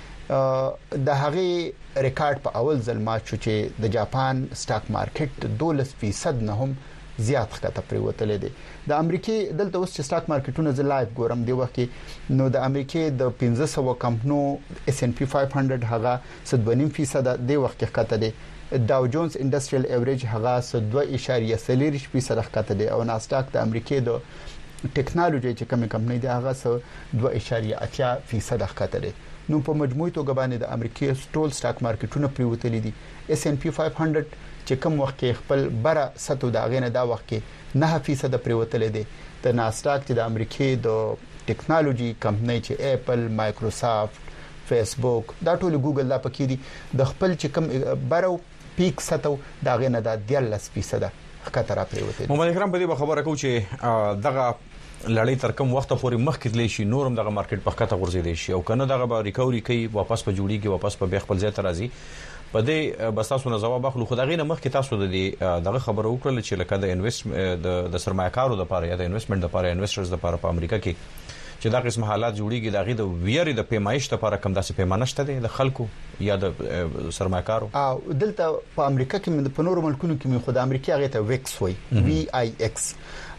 کې د هغه ریکارډ په اول ځل ما چې د جاپان سٹاک مارکیټ دولس فیصد نه هم زیات خطه پریوتل دي د امریکای دلته اوس چې سٹاک مارکیټونه ز لایو ګورم دی وخت کې نو د امریکای د پنځه سوه کمپنو اس ان پی پنځه سوه هغه صد و نیم فیصد دی وخت کې خطه دي داو جونز انډستریال ایوریج هغه صد و اعشاریه صفر فیصد خطه دي او ناسداک د امریکای د ټیکنالوژي چې کومه کمپنی دی هغه صد و اعشاریه اتیا فیصد خطه دي نو په مجموعي توګه باندې د امریکای ټول سٹاک مارکیټونه پریوتل دي اس ان پی پنځه چې کوم وخت کې خپل بره سطح دا غینه دا وخت کې نه فیصد پریوتل دي د ناسداک چې د امریکای د ټیکنالوژي کمپنی چې اپل مایکروسافت فیسبوک دا ټول ګوګل دا پکې دي د خپل چې کوم بره پیک سطح دا غینه دا ديارلس فیصد خطر پریوتل محمد اکرم په دې خبره کو چې دغه لړۍ تر کوم وخت پورې مخ کې تللی شي نورم دغه مارکیټ په خطر ورزيدي شي او کنه دغه به ریکوري کوي واپس په جوړیږي واپس په خپل ځای ته راځي په دې بس تاسو نه جواب اخلو خدای نه مخ کې تاسو د دغه خبرو وکړل چې لکه د انویسټ د سرمایه‌کارو لپاره یا د انویسټمنټ لپاره انویسټرز لپاره په امریکا کې چې دا قسم حالات جوړیږي دغه د ویری د پیمایش لپاره کم داسې پیمانه شته د خلکو یا د سرمایه‌کارو او دلته په امریکا کې په نورو ملکونو کې خو د امریکا هغه ته ویکس وای وی آی ایکس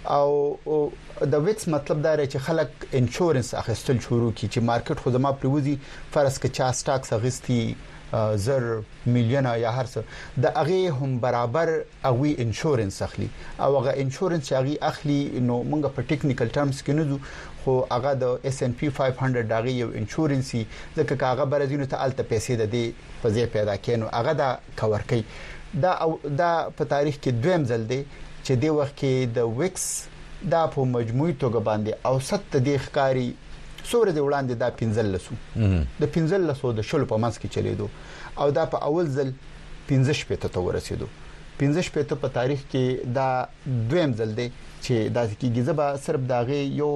او د ویکس مطلب دا دی چې خلک انشورنس اخیستل شروع کی چې مارکیټ خو زما پروزي فرض کې چا سٹاکس اخیستي زر میلیون یا هر څه د هغه هم برابر اوی انشورنس اخلي او هغه انشورنس چې هغه اخلي نو موږ په ټیکنیکل ټرمز کې نه دو خو هغه د اس ان پی پنځه سوه دغه یو انشورنسي ځکه هغه برازینو ته الته پیسې د دې په ځای پیدا کینو هغه دا کور کوي دا دا په تاریخ کې دویم ځل دی چې د وخت کې د ویکس دا په مجموعي توګه باندې اوسط د ښکاری سورې د وړاندې دا پنځل لسو د پنځل لسو د شلو په منځ کې چلیدو او دا په اول ځل پنځه شپته ته ورسېدو پنځه شپته په تاریخ کې دا دویم ځل دی چې دا کېږي زبا صرف داغه یو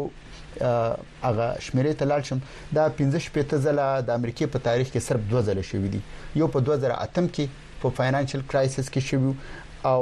هغه شمیرې ته لاړ شم دا پنځه شپته ځله د امریکای په تاریخ کې صرف دوه ځله شوې دي یو په دوه زره اته کې په فاینانشل کرایسس کې شوی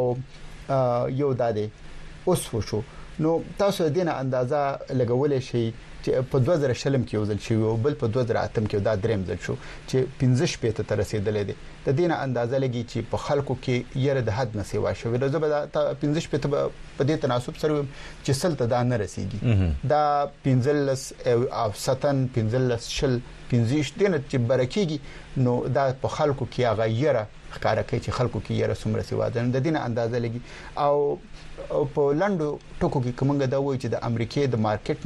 او یو د دې اوس وشو نو تاسو د دې اندازا لګولې شي چې په دوه زره شلم کې وزل شي او بل په دوه زره اته کې دا دریم ځل شو چې پنځه شپته تر رسیدلې دي د دې اندازا لګي چې په خلکو کې یره د حد نه سیوا شوی د زبر د پنځه شپته په دې تناسب سره چې سلته دا نه رسیږي دا پنځلس او ستن پنځلس شل پنځه دینه چې برکیږي نو دا په خلکو کې هغه یره ښکارا کوي چې خلکو کې یره سمره سیوا ده د دې اندازا لګي او په لندو ټکو کې کومه دا وایي چې د امریکای د مارکیټ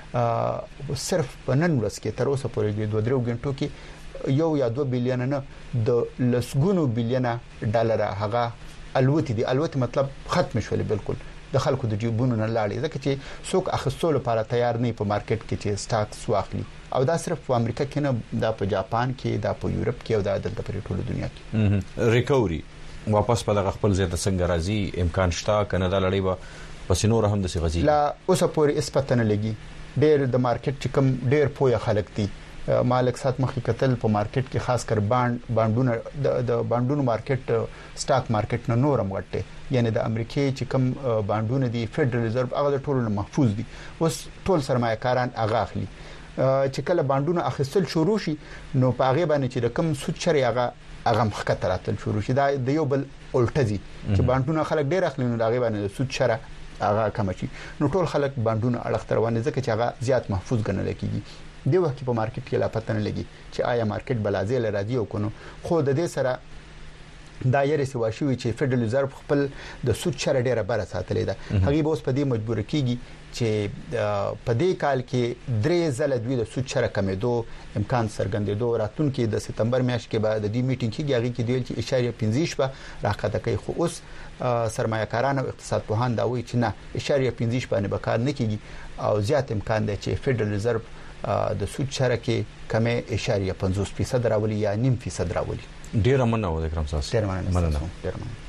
نه صرف په نن ورځ کې تر اوسه پورې د دوه درو غنټو کې یو یا دوه بلین نه د لسګونو بلین ډالر هغه الوتي دي الوتي مطلب ختم شول بالکل د خلکو د جیبونو نه لاړې ځکه چې څوک اخستلو لپاره تیار نه په مارکیټ کې چې سٹاکس واخلي او دا صرف په امریکا کې نه دا په جاپان کې دا په یورپ کې او دا د ټوله دنیا کې ریکوري واپس په دغه خپل ځای ته څنګه راځي امکان شته کنه دا لړۍ به پس نور هم د سی غزي لا اوسه پورې اسپتنه لګي ډېر د مارکیټ چې کوم ډېر پوهه خلک دي مالک سات مخې کتل په مارکیټ کې خاص کر باند باندونه د باندونو مارکیټ سٹاک مارکیټ نه نورم غټه یعنی د امریکای چې کوم باندونه دي فدرال ریزرو هغه ټولو محفوظ دي اوس ټول سرمایه‌کاران هغه اخلي چې کله باندونه اخیستل شروع شي نو په هغه باندې چې رقم سود شری هغه هغه مخکته راتل شروع شي دا د یو بل الټزي چې باندونه خلک ډیر اخلي نو هغه باندې سود شره هغه کم شي نو ټول خلک باندونه اړخ تر باندې ځکه چې هغه زیات محفوظ ګڼل کیږي دی وخت په مارکیټ کې لا پته نه لګي چې آیا مارکیټ بلازي لرادي او کنو خو د دې سره دا یې رسوا شوی چې فدرال ریزرو خپل د سود شره ډیره بره ساتلې ده هغه به اوس په دې مجبور کیږي چې په دې کال کې درې ځله دوی د سود شره کمیدو امکان څرګندېدو راتلونکي د سپتمبر میاشت کې به د دې میټینګ کې هغه کې دی چې اشاریه پنځه به راکته کوي خو اوس سرمایه‌کاران او اقتصاد پوهان دا وایي چې نه اشاریه پنځه باندې به کار نه کیږي او زیات امکان دی چې فدرال ریزرو د سود شره کې کمه اشاریه پنځوس فیصد راولي یا نیم فیصد راولي ډیر مننه و د کرم ساس ډیر مننه ډیر مننه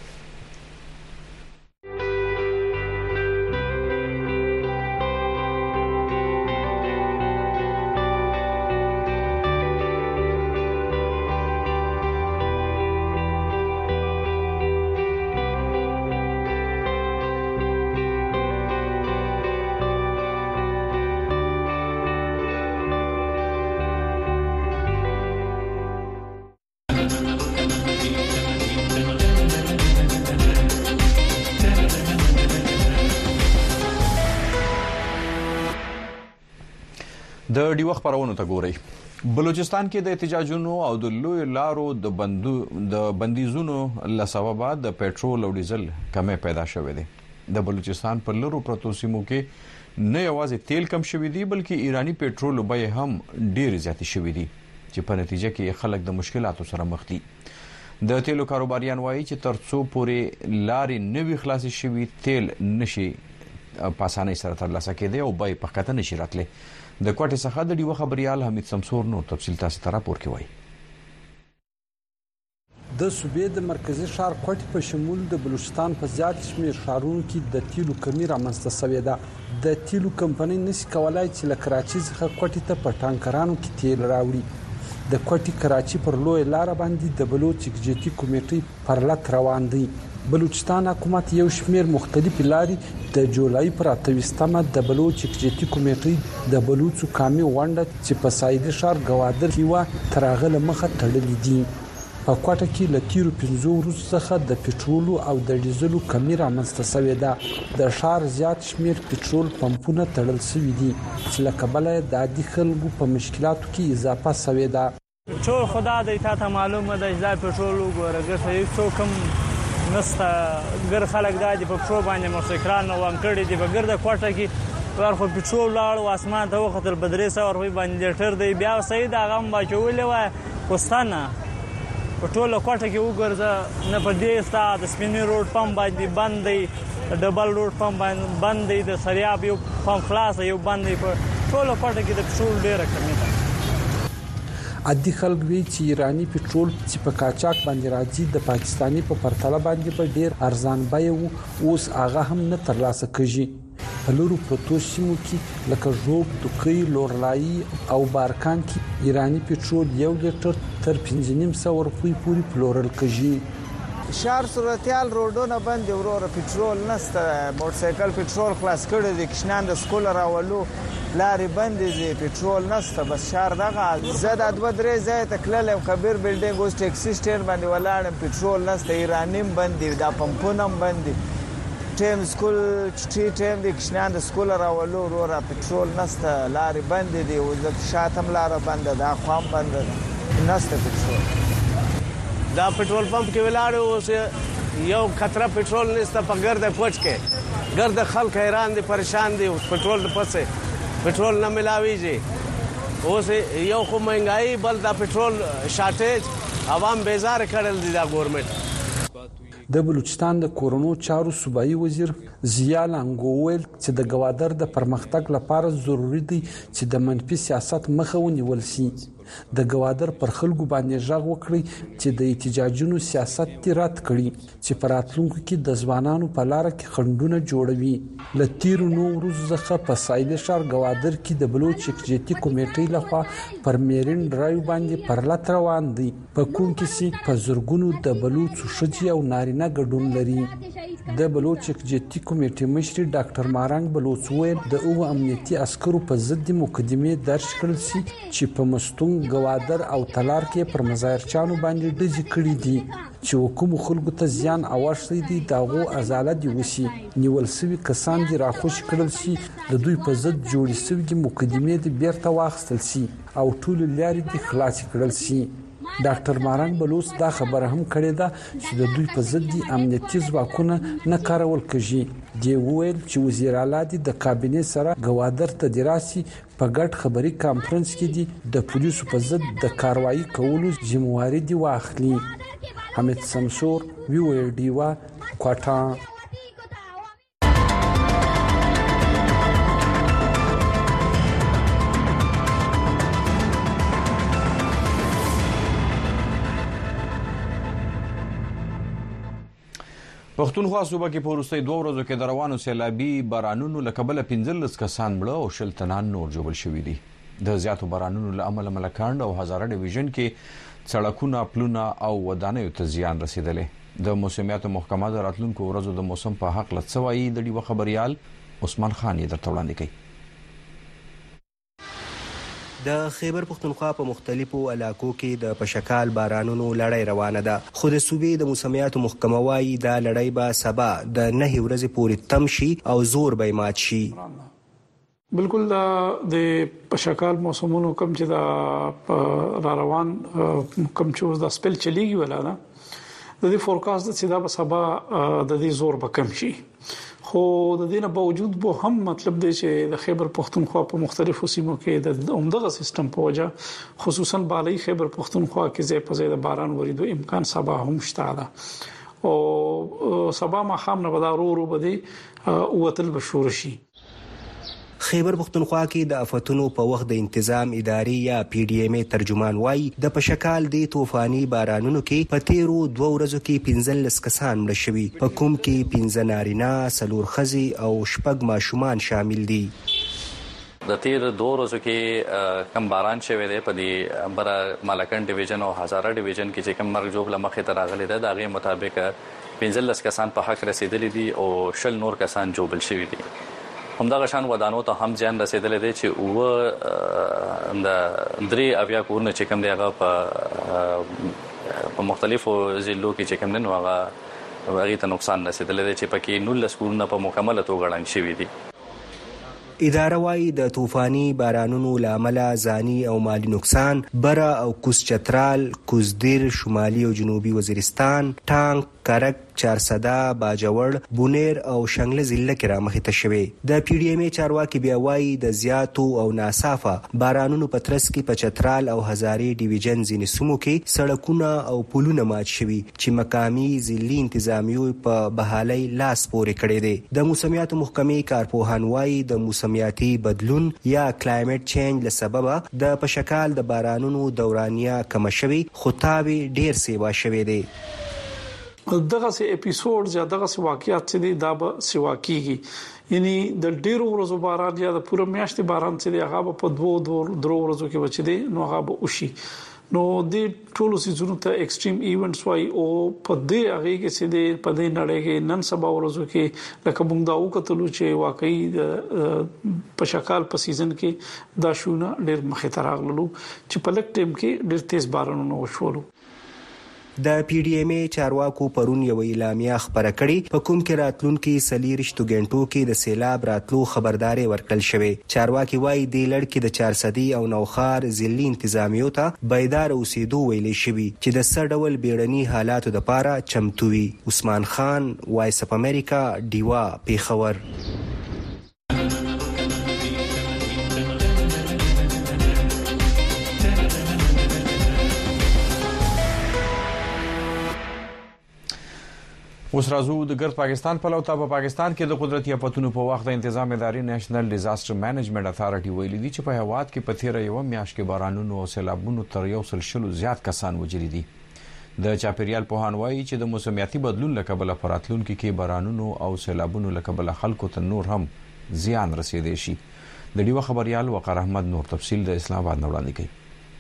د ډیوخ پرونو ته ګوري بلوچستان کې د احتجاجونو او د لوی لارو د بندو د بندیزونو لسبب د پېټرول او ډیزل کمې پیدا شوې دي د بلوچستان په لورو پروتو سیمو کې نه یوازې تیل کم شوې دي بلکې ایرانی پېټرول بیه هم ډېر زیات شوې دي چې په نتیجه کې خلک د مشکلاتو سره مخ دي د تیلو کاروباریان وایي چې ترڅو پورې لارې نوي خلاص شوي تیل نشي په اسانۍ سره ترلاسه کېدی او بیه په کته نشي راتلی د کوټې څخه د ډیوه خبريال حمید سمسور نور تفصیل تاسو ته راپور کوي د صوبې د مرکزی ښار کوټې په شمول د بلوچستان په زیات شمیر ښارونو کې د تیلو کمی رامنځته شوې ده د تیلو کمپنۍ نشي کولای چې له کراچۍ څخه کوټې ته په ټانکرانو کې تیل راوړي د کوټې کراچۍ پر لوی لار باندې د بلوچ اکزیکټیو کمیټې پر لټ روان دي بلوچستان حکومت یو شمیر مختلف لارې د جولای پر اتويستمه د بلوچ اکزیکټیو کمیټې د بلوچو کامي وانډه چې په سایدي ښار ګوادر کې و ترغله مخه تړلې دي په کوټه کې لتیرو پنځو ورځو څخه د پېټرول او د ډیزلو کمی رامنځته شوې ده د ښار زیات شمیر پېټرول پمپونه تړل شوي دي چې لکه بل د عادي خلکو په مشکلاتو کې اضافه شوې ده ټول خدا دې ته معلومه ده چې پېټرول وګورګه هیڅ څوک نسته ګر خلک دا چې په پټرول باندې موسیقران نو وان کړی دی په ګرده کوټه کې ورخو پټرول لاړ او اسمان ته وختل بدرې سو ور باندې لیټر دی بیا سید هغه ما چولې و کوستانه په ټول کوټه کې وګرځه نه په دې ستا د سپینې روډ پمپ باندې بند دی ډبل روډ پمپ باندې بند دی د سریاب یو پمپ خلاص یو بند دی په ټول کوټه کې د پټرول ډیره کمی ده عادي خلک وی چې ایرانی پېټرول چې په کاچاک باندې راځي د پاکستانی په پرتله باندې په ډیر ارزان بیه وو اوس هغه هم نه ترلاسه کیږي په لورو پروتو سیمو کې لکه ژوب دوکۍ لورلای او بارکان کې ایرانی پېټرول یو لیټر تر پنځه نیم سوه روپۍ پورې پلورل کیږي شهر صورتیال روډونه بند وروره پېټرول نشته موټرسایکل پېټرول خلاص کړی دی کښنان د سکول راولو لارې بندې دي پېټرول نشته بس شهر دغه زه د دوه درې ځای ته تللی یم کبیر بلډینګ اوس ټیکسي سټینډ باندې ولاړ یم پېټرول نشته ایراني هم بند دي دا پمپونه هم بند دي ټیم سکول چټي ټیم دی کښنان د سکول راولو وروره پېټرول نشته لارې بندې دي او د شاته هم لاره بنده ده خوا هم بنده ده نشته پېټرول دا پېټرول پمپ کې ولاړ اوس یو خطره پېټرول نشته په ګرده کوچ کې ګرده خلک حیران دي پریشان دي پېټرول پسې پېټرول نه ملاويږي اوس یو خو مهنګای بل دا پېټرول شارټیج عوام بیزار کړل دي دا ګورنمنت د بلوچستان د کورونو چارو صوبایي وزیر ضیا لانګوویل چې د ګوادر د پرمختګ لپاره ضروری دی چې د منفي سیاست مخه ونیول شي. د ګوادر پر خلکو باندې ژغ وکړي چې د احتجاجونو سیاست تی رات کړي چې پر راتلونکو کې د ځوانانو په لار کې خندونه جوړوي. ل تیرو نو ورځو څخه په سایل شهر ګوادر کې د بلوچ اکزیکټیو کمیټې لخوا پر میرین ډرایو باندې پر لټ روان دي په کوم کې سي په زرګونو د بلوچ شجي او نارینه ګډون لري. د بلوچ اکزیکټیو کمیټې مشر ډاکټر مارنګ بلوچ ویل د او امنیتي عسکرو په ضد مقدمه درج کړل سي چې په مستون ګوادر او تلار کې پر مظاهرچانو باندې ډزې کړې دي چې حکومت خلکو ته زیان اوښتي دي داغو ازاله دي وسی نیول سوي کسان دي راخوش کړل شي د دوی په ضد جوړې سوي مقدمه دي بیرته واخیستل شي او ټول لارې دي خلاص کړل شي. ډاکټر مارنګ بلوچ دا خبره هم کړې ده چې د دوی په ضد دي امنیتي ځواکونه نه کارول کیږي. دی ویل چې وزیر اعلی دي د کابینې سره ګوادر ته دراسي په ګډ خبري کانفرنس کې دي د پولیسو په ضد د کاروایی کولو ذمہواری دي واخلي. حمید سمسور وی او ډیوا کوټا. پښتونخوا صوبه کې په وروستۍ دوه ورځو کې د روانو سیلابي بارانونو له کبله پنځلس کسان مړه او شل تنان نور ژوبل شوي دي. د زیاتو بارانونو له امله ملکانډ او هزاره ډیویژن کې سړکونه پلونه او ودانیو ته زیان رسیدلې. د موسمیاتو محکمه د راتلونکو ورځو د موسم په حق لڅوي د ډیو خبريال عثمان خان یې درته وړاندې کوي. د خیبر پختونخوا په مختلفو علاقو کې د پشکال بارانونو لړۍ روانه ده خو د صوبې د موسمیاتو محکمه وايي دا لړۍ به سبا د نه ورځې پورې تم شي او زور به مات شي. بالکل د پشکال موسمونو کم چې دا را روان کم چې د سپیل چلیږي ولا نه د دې فورکاست چې دا به سبا د دې زور به کم شي خو د دې نه باوجود به هم مطلب دی چې د خیبر پختونخوا په مختلفو سیمو کې د عمدغه سیستم په وجه خصوصا بالای خیبر پختونخوا کې ځای په ځای د باران وریدو امکان سبا هم شته ده او سبا ما خام نه بدارو ورو بده اوتل بشور شي. خیبر پختونخوا کې د آفتونو په وخت د انتظام اداري یا پی ډی ایم ای ترجمان وایي د پشکال د طوفاني بارانونو کې په تیرو دوه ورځو کې پنځلس کسان مړه شوي په کوم کې پنځه نارینه څلور ښځې او شپږ ماشومان شامل دي. د تیر دوه ورځو کې کم باران شوی دی په دې بر مالکن ډیویژن او هزاره ډیویژن کې چې کم مرګ جوړ لمخې ته راغلي ده دغه مطابق پنځلس کسان په حق رسیدلي دي او شل نور کسان جوړل شوي دي. همدغه شان ودانو ته هم ځان رسیدلې دي چې او د درې اویا کورونه چې کوم دی هغه په په مختلفو ضلعو کې چې کوم نه هغه هغه ته نقصان رسیدلې دي چې پکې نولس کورونه په مکمله توګه ړنګ شوي دي. اداره وايي د طوفاني بارانونو لامل ځاني او مالی نقصان بره او کوز چترال کوزدیر شمالي او جنوبي وزیرستان ټانک کرک چارسدا باجوړ بونیر او شنگله ضلع کې رامخته شوی. د پی ډی ایم ای چارواکي بیا وايي د زیاتو او ناصافه بارانونو په ترڅ کې په چترال او هزاري ډیویژن ځینې سیمو کې سړکونه او پلونه مات شوي چې مقامي ضلعي انتظامیو په بحالي لاس پورې کړي دي. د موسمیاتو محکمې کارپوهان وايي د موسمیاتي بدلون یا کلایمټ چینج له سببه د پشکال د بارانونو دورانیه کم شوي خو تاوی ډیر سیوا شوي دي. دغه سي اپیزود یا دغه سي واقعیت چې دا به سیوا کیږي یعنی د ډیرو ورځو باران یا د پوره میاشتې باران چې هغه په دوه درو ورځو کې بچی دي نو هغه به وشي نو د ټولو سيزونو ته ایکستریم ایونټس وای او په دې هغه کې چې د په دې نړۍ کې نن سبا ورځو کې لکه موږ دا وکړو چې واقعي په شکال په سیزن کې دا شونه ډیر مخه تراغلو چې په لک ټیم کې ډیر تیز بارانونه وشولو. د پی ډی ایم ای چارواکو پرون یو اعلامیه خبره کړې په کوم کې راتلونکي سلیریشتو غنټو کې د سیلاب راتلو خبرداري ورکړل شوې. چارواکي وايي د لړ کې د چارسدي او نوخار ضلعي انتظامیو ته بیدار اوسېدو ویلې شوی چې د سړډول بیړني حالاتو لپاره چمتو وي. عثمان خان وایس اف امریکا ډیوا پیښور. اوس راځو د ګرد پاکستان په لور ته. په پاکستان کې د قدرتي آفتونو په وخت د انتظام ادارې نېشنل ډیزاستر مینجمنت اتھارټي ویلي دي چې په هواد کې په تیر یو میاشت کې بارانونو او سیلابونو تر یو سل شلو زیات کسان وژلي دي. د چاپیریال پوهان وایي چې د موسمیاتي بدلون له کبله پراتلونکو کې بارانونو او سیلابونو له کبله خلکو ته نور هم زیان رسیدي شي. د ډیوه خبريال وقار احمد نور تفصیل د اسلام آباد وړاندې کوي.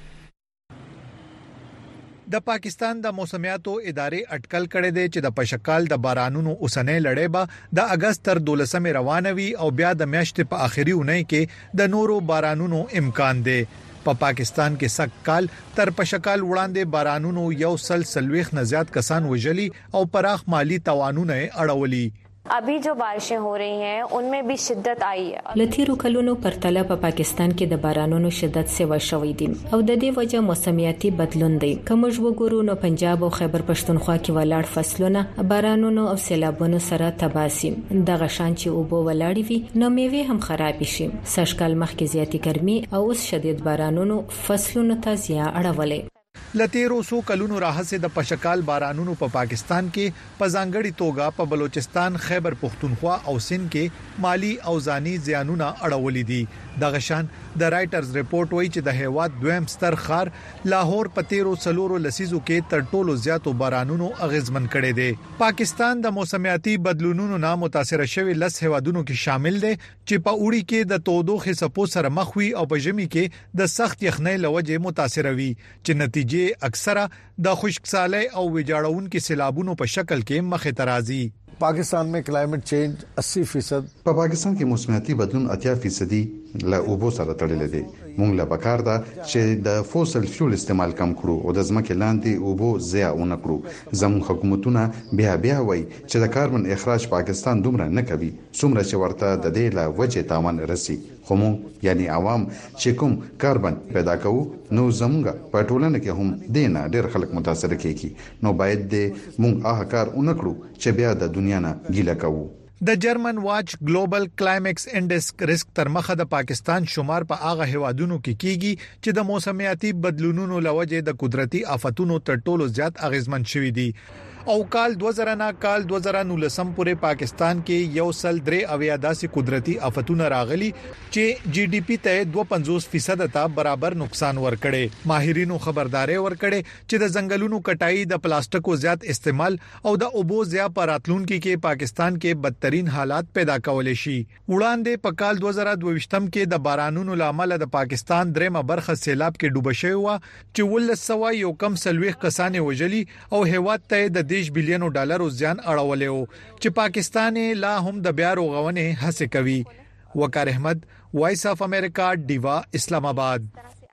د پاکستان د موسمیاتو ادارې اټکل کړي دي چې د پشکال د بارانونو اوسنۍ لړۍ به د اگست تر دولسمې روانوي او بیا د میاشتې په آخري اونۍ کې د نورو بارانونو امکان دی. په پا پاکستان کې سږ کال تر پشکال وړاندې بارانونو یو سل سلويخ نه زیات کسان وژلي او پراخ مالی تاوانونه اړولي. अभी जो बारिशें हो रही हैं उनमें भी शिद्दत आई है. لتیرو کلونو پرتله په پاکستان کې د بارانونو شدت سیوا شوې دي او د دې وجه موسمیاتي بدلون دی. کوم وګورو نو پنجاب او خیبر پښتونخوا کې ولاړ فصلونه بارانونو او سیلابونو سره تباسي. د غشان چې اوبو ولاړې وي نو میوه هم خراب شي. سشکال مخکې زیاتی ګرمي او اوس شدید بارانونو فصلونو ته زیان اړولې. لتیرو سو کلونو راهسه د پشکال بارانونو په پا پاکستان کې په ځانګړي توګه په بلوچستان، خیبر پختونخوا او سند کې مالی او ځاني زیانونه اړولې دي. د غشان د رائټرز ریپورت وایي چې د هیواد دویم ستر خار لاهور په تیرو سلورو لسیزو کې تر ټولو زیاتو بارانونو اغیزمن کړي دي. پاکستان د موسمیاتي بدلونونو نه متاثر شوی لس هیوادونو کې شامل دي چې په اوړي کې د تودوخې څپو سره مخ وي او په ژمي کې د سخت یخنۍ لوجه متاثر وي چې نتیجې اکثره د خشکسالۍ او ویجاړونکو سیلابونو په شکل کې مخه ترازی. पाकिस्तान में क्लाइमेट चेंज अस्सी फीसद په पाकिस्तान کې موسمیاتي بدلون اتیا فیصدي له اوبو سره تړلې دي. مونږ له پکار ده چې د فوسل فیول استعمال کم کړو او د ځمکې لاندې اوبو ضایع ونه کړو. زموږ حکومتونه بیا بیا وایي چې د کاربن اخراج پاکستان دومره نه کوي څومره چې ورته د دې له وجې تاوان رسي. خو مونږ یعنی عوام چې کوم کاربن پیدا کوو نو زموږ په ټولنه کې هم دینه ډېر خلک متاثر کیږي. نو باید د مونږ هغه کار ونکړو چې بیا د دنیا نه ګیله کوو. د جرمن واچ ګلوبل کلایمکس انډیکس ریسک تر مخه د پاکستان شمار په هغه هوادونو کې کیږي چې د موسمیاتي بدلونونو لوجه د قدرتي آفتونو تر ټولو زیات اغیزمن شوي دي. او کال دو هزار نه کال دو هزار نولسم پورې پاکستان کې یو سل درې اویا داسې قدرتي آفتونه راغلي چې جی ډی پی ته دوه پنځوس فیصد ته برابر نقصان ورکړي. ماهرینو خبرداري ورکړي چې د ځنګلونو کټای، د پلاستیکو زیات استعمال او د اوبو زیات پراتلونکو کې پاکستان کې بدترین حالات پیدا کولای شي. وړاندې په کال دو هزار دوه کې د بارانونو لامل د پاکستان درېمه برخه سیلاب کې ډوب شوی و چې ولس سوا یو کم سلويخ کسانې وژلي او هیواد ته د دیش بلینو ډالر زیان اړولې و چې پاکستان لا هم د بیا رغونې هڅه کوي. وقار احمد، وایس اف امریکا، ډیوا، اسلام آباد.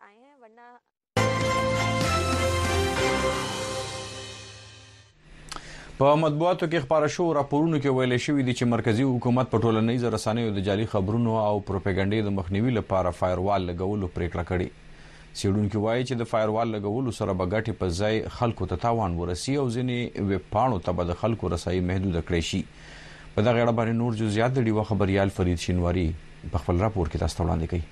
په مطبوعاتو کې خبره شو راپورونو کې ویل شوی دی چې مرکزی حکومت په ټولنیز رسنیو د جعلي خبرونو او پروپاګاندا د مخنیوي لپاره فایروال لګولو پریکړه کړې. سیډونکو وایي چې د فایروال لګولو سره بغټي په ځای خلکو ته تاوان ورسي او ځینې ویب پاڼو ته د خلکو رسایي محدود کړي شي. په دغه اړه باندې نور جزئیات د ډیوه خبريال فرید شینواری په خپل راپور کې تاسو ته وړاندې کوي.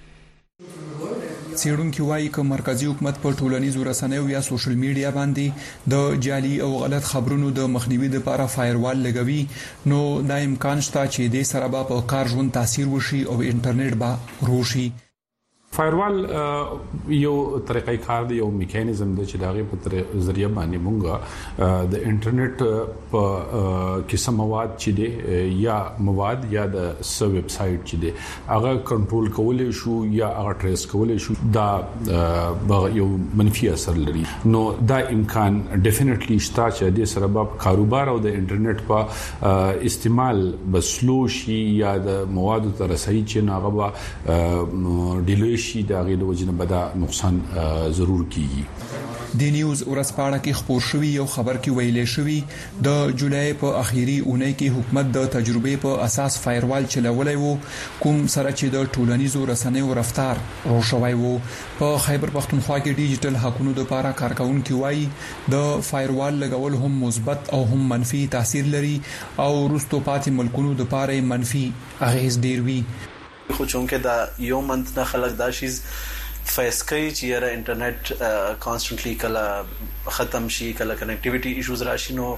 سیډونکو وایي چې مرکزی حکومت په ټولنیزو رسنیو یا سوشل میډیا باندې د جعلي او غلط خبرونو د مخنیوي لپاره فایروال لګوي نو دا امکان شته چې د سره په کار ژوند تاثیر وشي او انټرنیټ به روشي. فایروال یو طریقې کار دی، یو میکانیزم دی چې داغه په ذریعہ باندې مونږه د انټرنیټ په قسم مواد چې دی یا مواد یا د سو ویب سټ چې دی هغه کنټرول کولای شو یا هغه ټریس کولای شو. دا یو منفي اثر لري. نو دا امکان ډیفینیټلی شته چې د سبب کاروبار او د انټرنیټ په استعمال بسلو شي یا د موادو تر رسایي چې هغه ډیلوي شي دا غي د وجنه بدا نقصان ضرور کیږي. د نیوز ورځپاڼه کې خبر شوی یو خبر کې ویلې شوی د جولای په اخیری اونۍ کې حکومت د تجربې په اساس فایروال چلولای وو کوم سره چې د ټولنیزو رسنیو رفتار او شوی وو. په خیبر پختونخوا کې ډیجیټل حقوقو لپاره کارکونکو وایي د فایروال لګول هم مثبت او هم منفي تاثیر لري او روستو پاتې ملکونو لپاره منفي اغیز ډیر وی. خو چونکه دا یو منت نه خلک دا شیز فیس کوي چې یاره انټرنیټ کانستنټلی کله ختم شي، کله کنیکټیویټي ایشوز راشي نو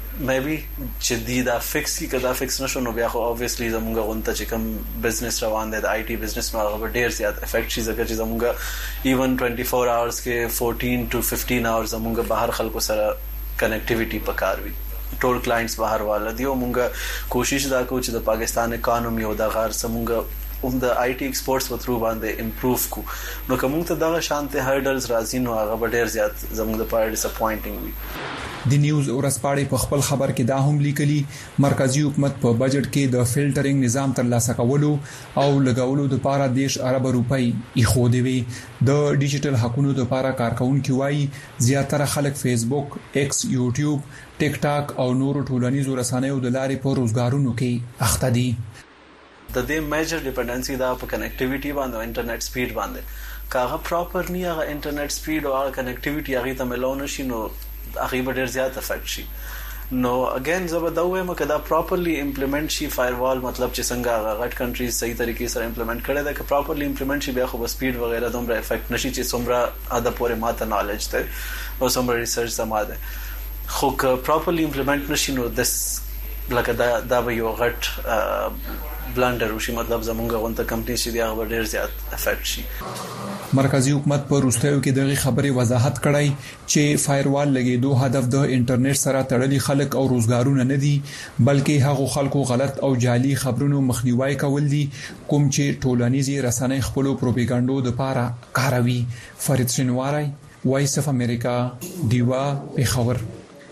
مېبي چې دی دا فکس کی کدا فکس نشو نو بیا خو obviously زمونږ غونته چې کوم بزنس روان دی د آی ټي بزنس نو هغه ډیر زیات افیکټ شي ځکه چې زمونږ ایون twenty-four hours کې fourteen to fifteen hours زمونږ بهر خلکو سره کنیکټیویټي پکار وي ټول کلاینټس بهر والا دی او مونږ کوشش دا کوو چې د پاکستان اکانومي او د غیر سمونږ هم د آی ټي ایکسپورټس په تھرو باندې امپروف کو نو کوم ته دغه شانته هرډلز راځي نو هغه ډیر زیات زموږ لپاره ډیساپوینټینګ وي د نیوز اورسپاړې په خپل خبر کې دا هم لیکلي مرکزی حکومت په بجټ کې د فلټرینګ نظام ترلاسه کولو او لګولو لپاره دیش ارب روپۍ ایښودې وي د ډیجیټل حقوقو لپاره کارکونکو وايي زیاتره خلک فیسبوک ایکس یوټیوب ټیک ټاک او نورو ټولنیزو رسنیو د لارې په روزګارونو کې اخته دي د دې میجر ډیپندنسي دا په کنیکټیویټي باندې او انټرنیټ سپیډ باندې کاغه پراپر نه هغه انټرنیټ سپیډ او هغه کنیکټیویټي هغه ته ملونه شي نو هغه به ډیر زیات افیکټ شي نو اگین زبر دا وایم کدا پراپرلی امپلیمنٹ شي فایروال مطلب چې څنګه هغه غټ کنټریز صحیح طریقې سره امپلیمنٹ کړي دا که پراپرلی امپلیمنٹ شي بیا خو سپیډ وغیرہ دومره افیکټ نشي چې څومره اده پورې ماته نالج ته او څومره ریسرچ سماده خو که پراپرلی امپلیمنٹ نشي نو دس لکه دا دا به یو غټ بلندر وشي مطلب زمونږ غونته کمپنی چې دی هغه ډیر زیات افیکټ شي مرکزی حکومت په روستیو کې دغه خبرې وضاحت کړای چې فایروال لګیدو هدف د انټرنیټ سره تړلي خلک او روزګارونه نه دي بلکې هغه خلکو غلط او جعلي خبرونو مخنیوي کول دي کوم چې ټولنیزي رسنۍ خپل پروپاګاندا لپاره کاروي فرید شنواری وایس اف امریکا دیوا پیښور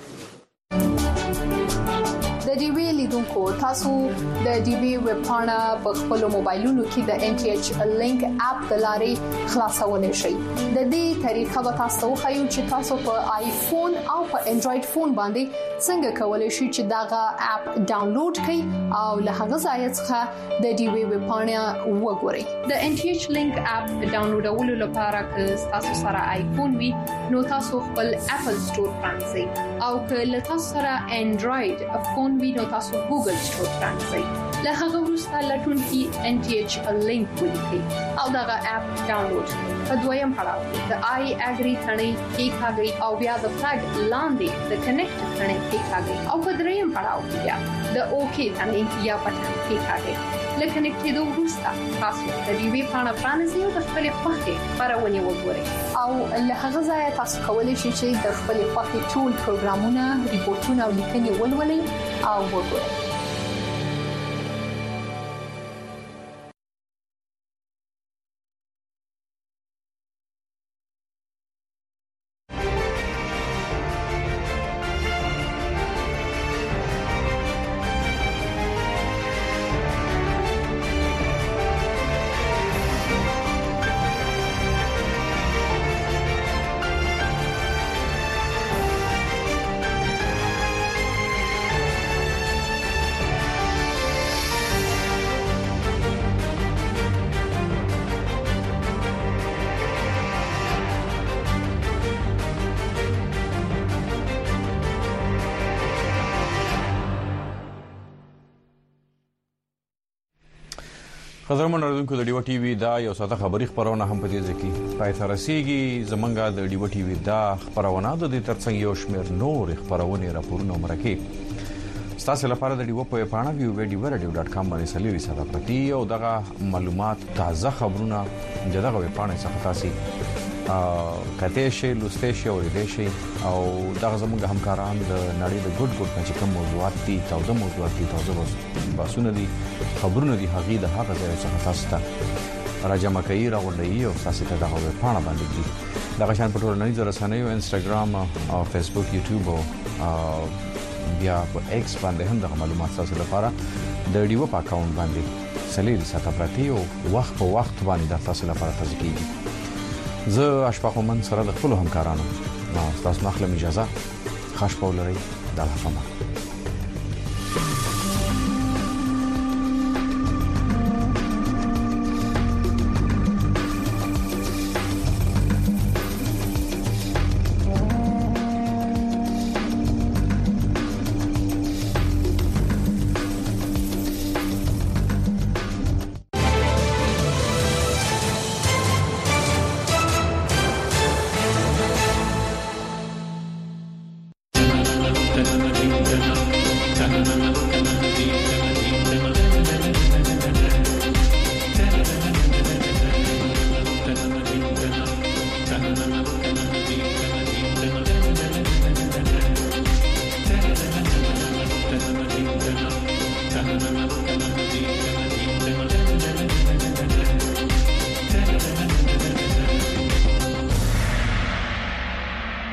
د ډي وی لیدونکو تاسو د ډي وی ویب پاڼه په خپل موبایلونو کې د ان ټي ایچ لینک اپ د لارې خلاصولای شئ د دې طریقه به تاسو خو چې تاسو په آیفون او په انډراید فون باندې څنګه کولای شئ چې داغه اپ ډاونلوډ کړئ او له هغه ځای څخه د ډي وی ویب پاڼه وګورئ د ان ټي ایچ لینک اپ ډاونلوډولو لپاره که تاسو سره آیفون وي نو تاسو خپل اپل سٹور پرانځئ او که له تاسو سره انډراید فون وي نو تاسو ګوګل سٹور پرانځئ له هغه وروسته لټون کې ان ټي ایچ لینک ولیکئ او دغه اپ ډاونلوډ کړئ په دویم پړاو د آی اګری ثنې کې کاږي او بیا د فلګ لاندې د کنیکټ ثنې کې کاږي او په دریم پړاو کې بیا د اوکی ثنې یا پټن کې کاږي لکه نکټېدو وروسته تاسو د دې وی پاڼه پرانیزئ او د خپل خوښې خبرونه وګورئ او له هغه ځایه تاسو کولی شئ چې د خپل خوښې ټول پروګرامونه ریپورتونه او لیکنې ولولئ او وګورئ قدرمن اوریدونکو د ډیو ټي وي دا یو ساده خبری خبرونه هم په دې ځکه پای ته رسیدي زمونږه د ډیو ټي وي دا خبرونه د دې ترڅنګ یو شمېر نور خبرونه راپورونه مرکه تاسو لپاره د ډیو په پاڼه ویو ویډیو رادیو ډاټ کام باندې سلیری ساده پرتی او دغه معلومات تازه خبرونه دغه په پاڼه څخه تاسو کته شي لسته شي او دې شي او دغه زمونږ همکاران د نړۍ د ګډ ګډ چې کوم موضوعات دي تازه موضوعات دي تازه باسونه دي خبرونه دي هغه د هغه ځای څخه تاسو ته راجمع کوي راغونډي او تاسو ته دغه پاڼه باندې دي دغه شان په ټولنیزو رسنیو انستګرام او فیسبوک یوټیوب او بیا په ایکس باندې هم د معلومات تاسو لپاره د ډیو په اکاونټ باندې سلیری ساته پراتی او وخت په وخت باندې د تاسو لپاره تازه کیږي زه اشفاق من سره د خپل همکارانو تاسو مخلم اجازه خاص پولري د الله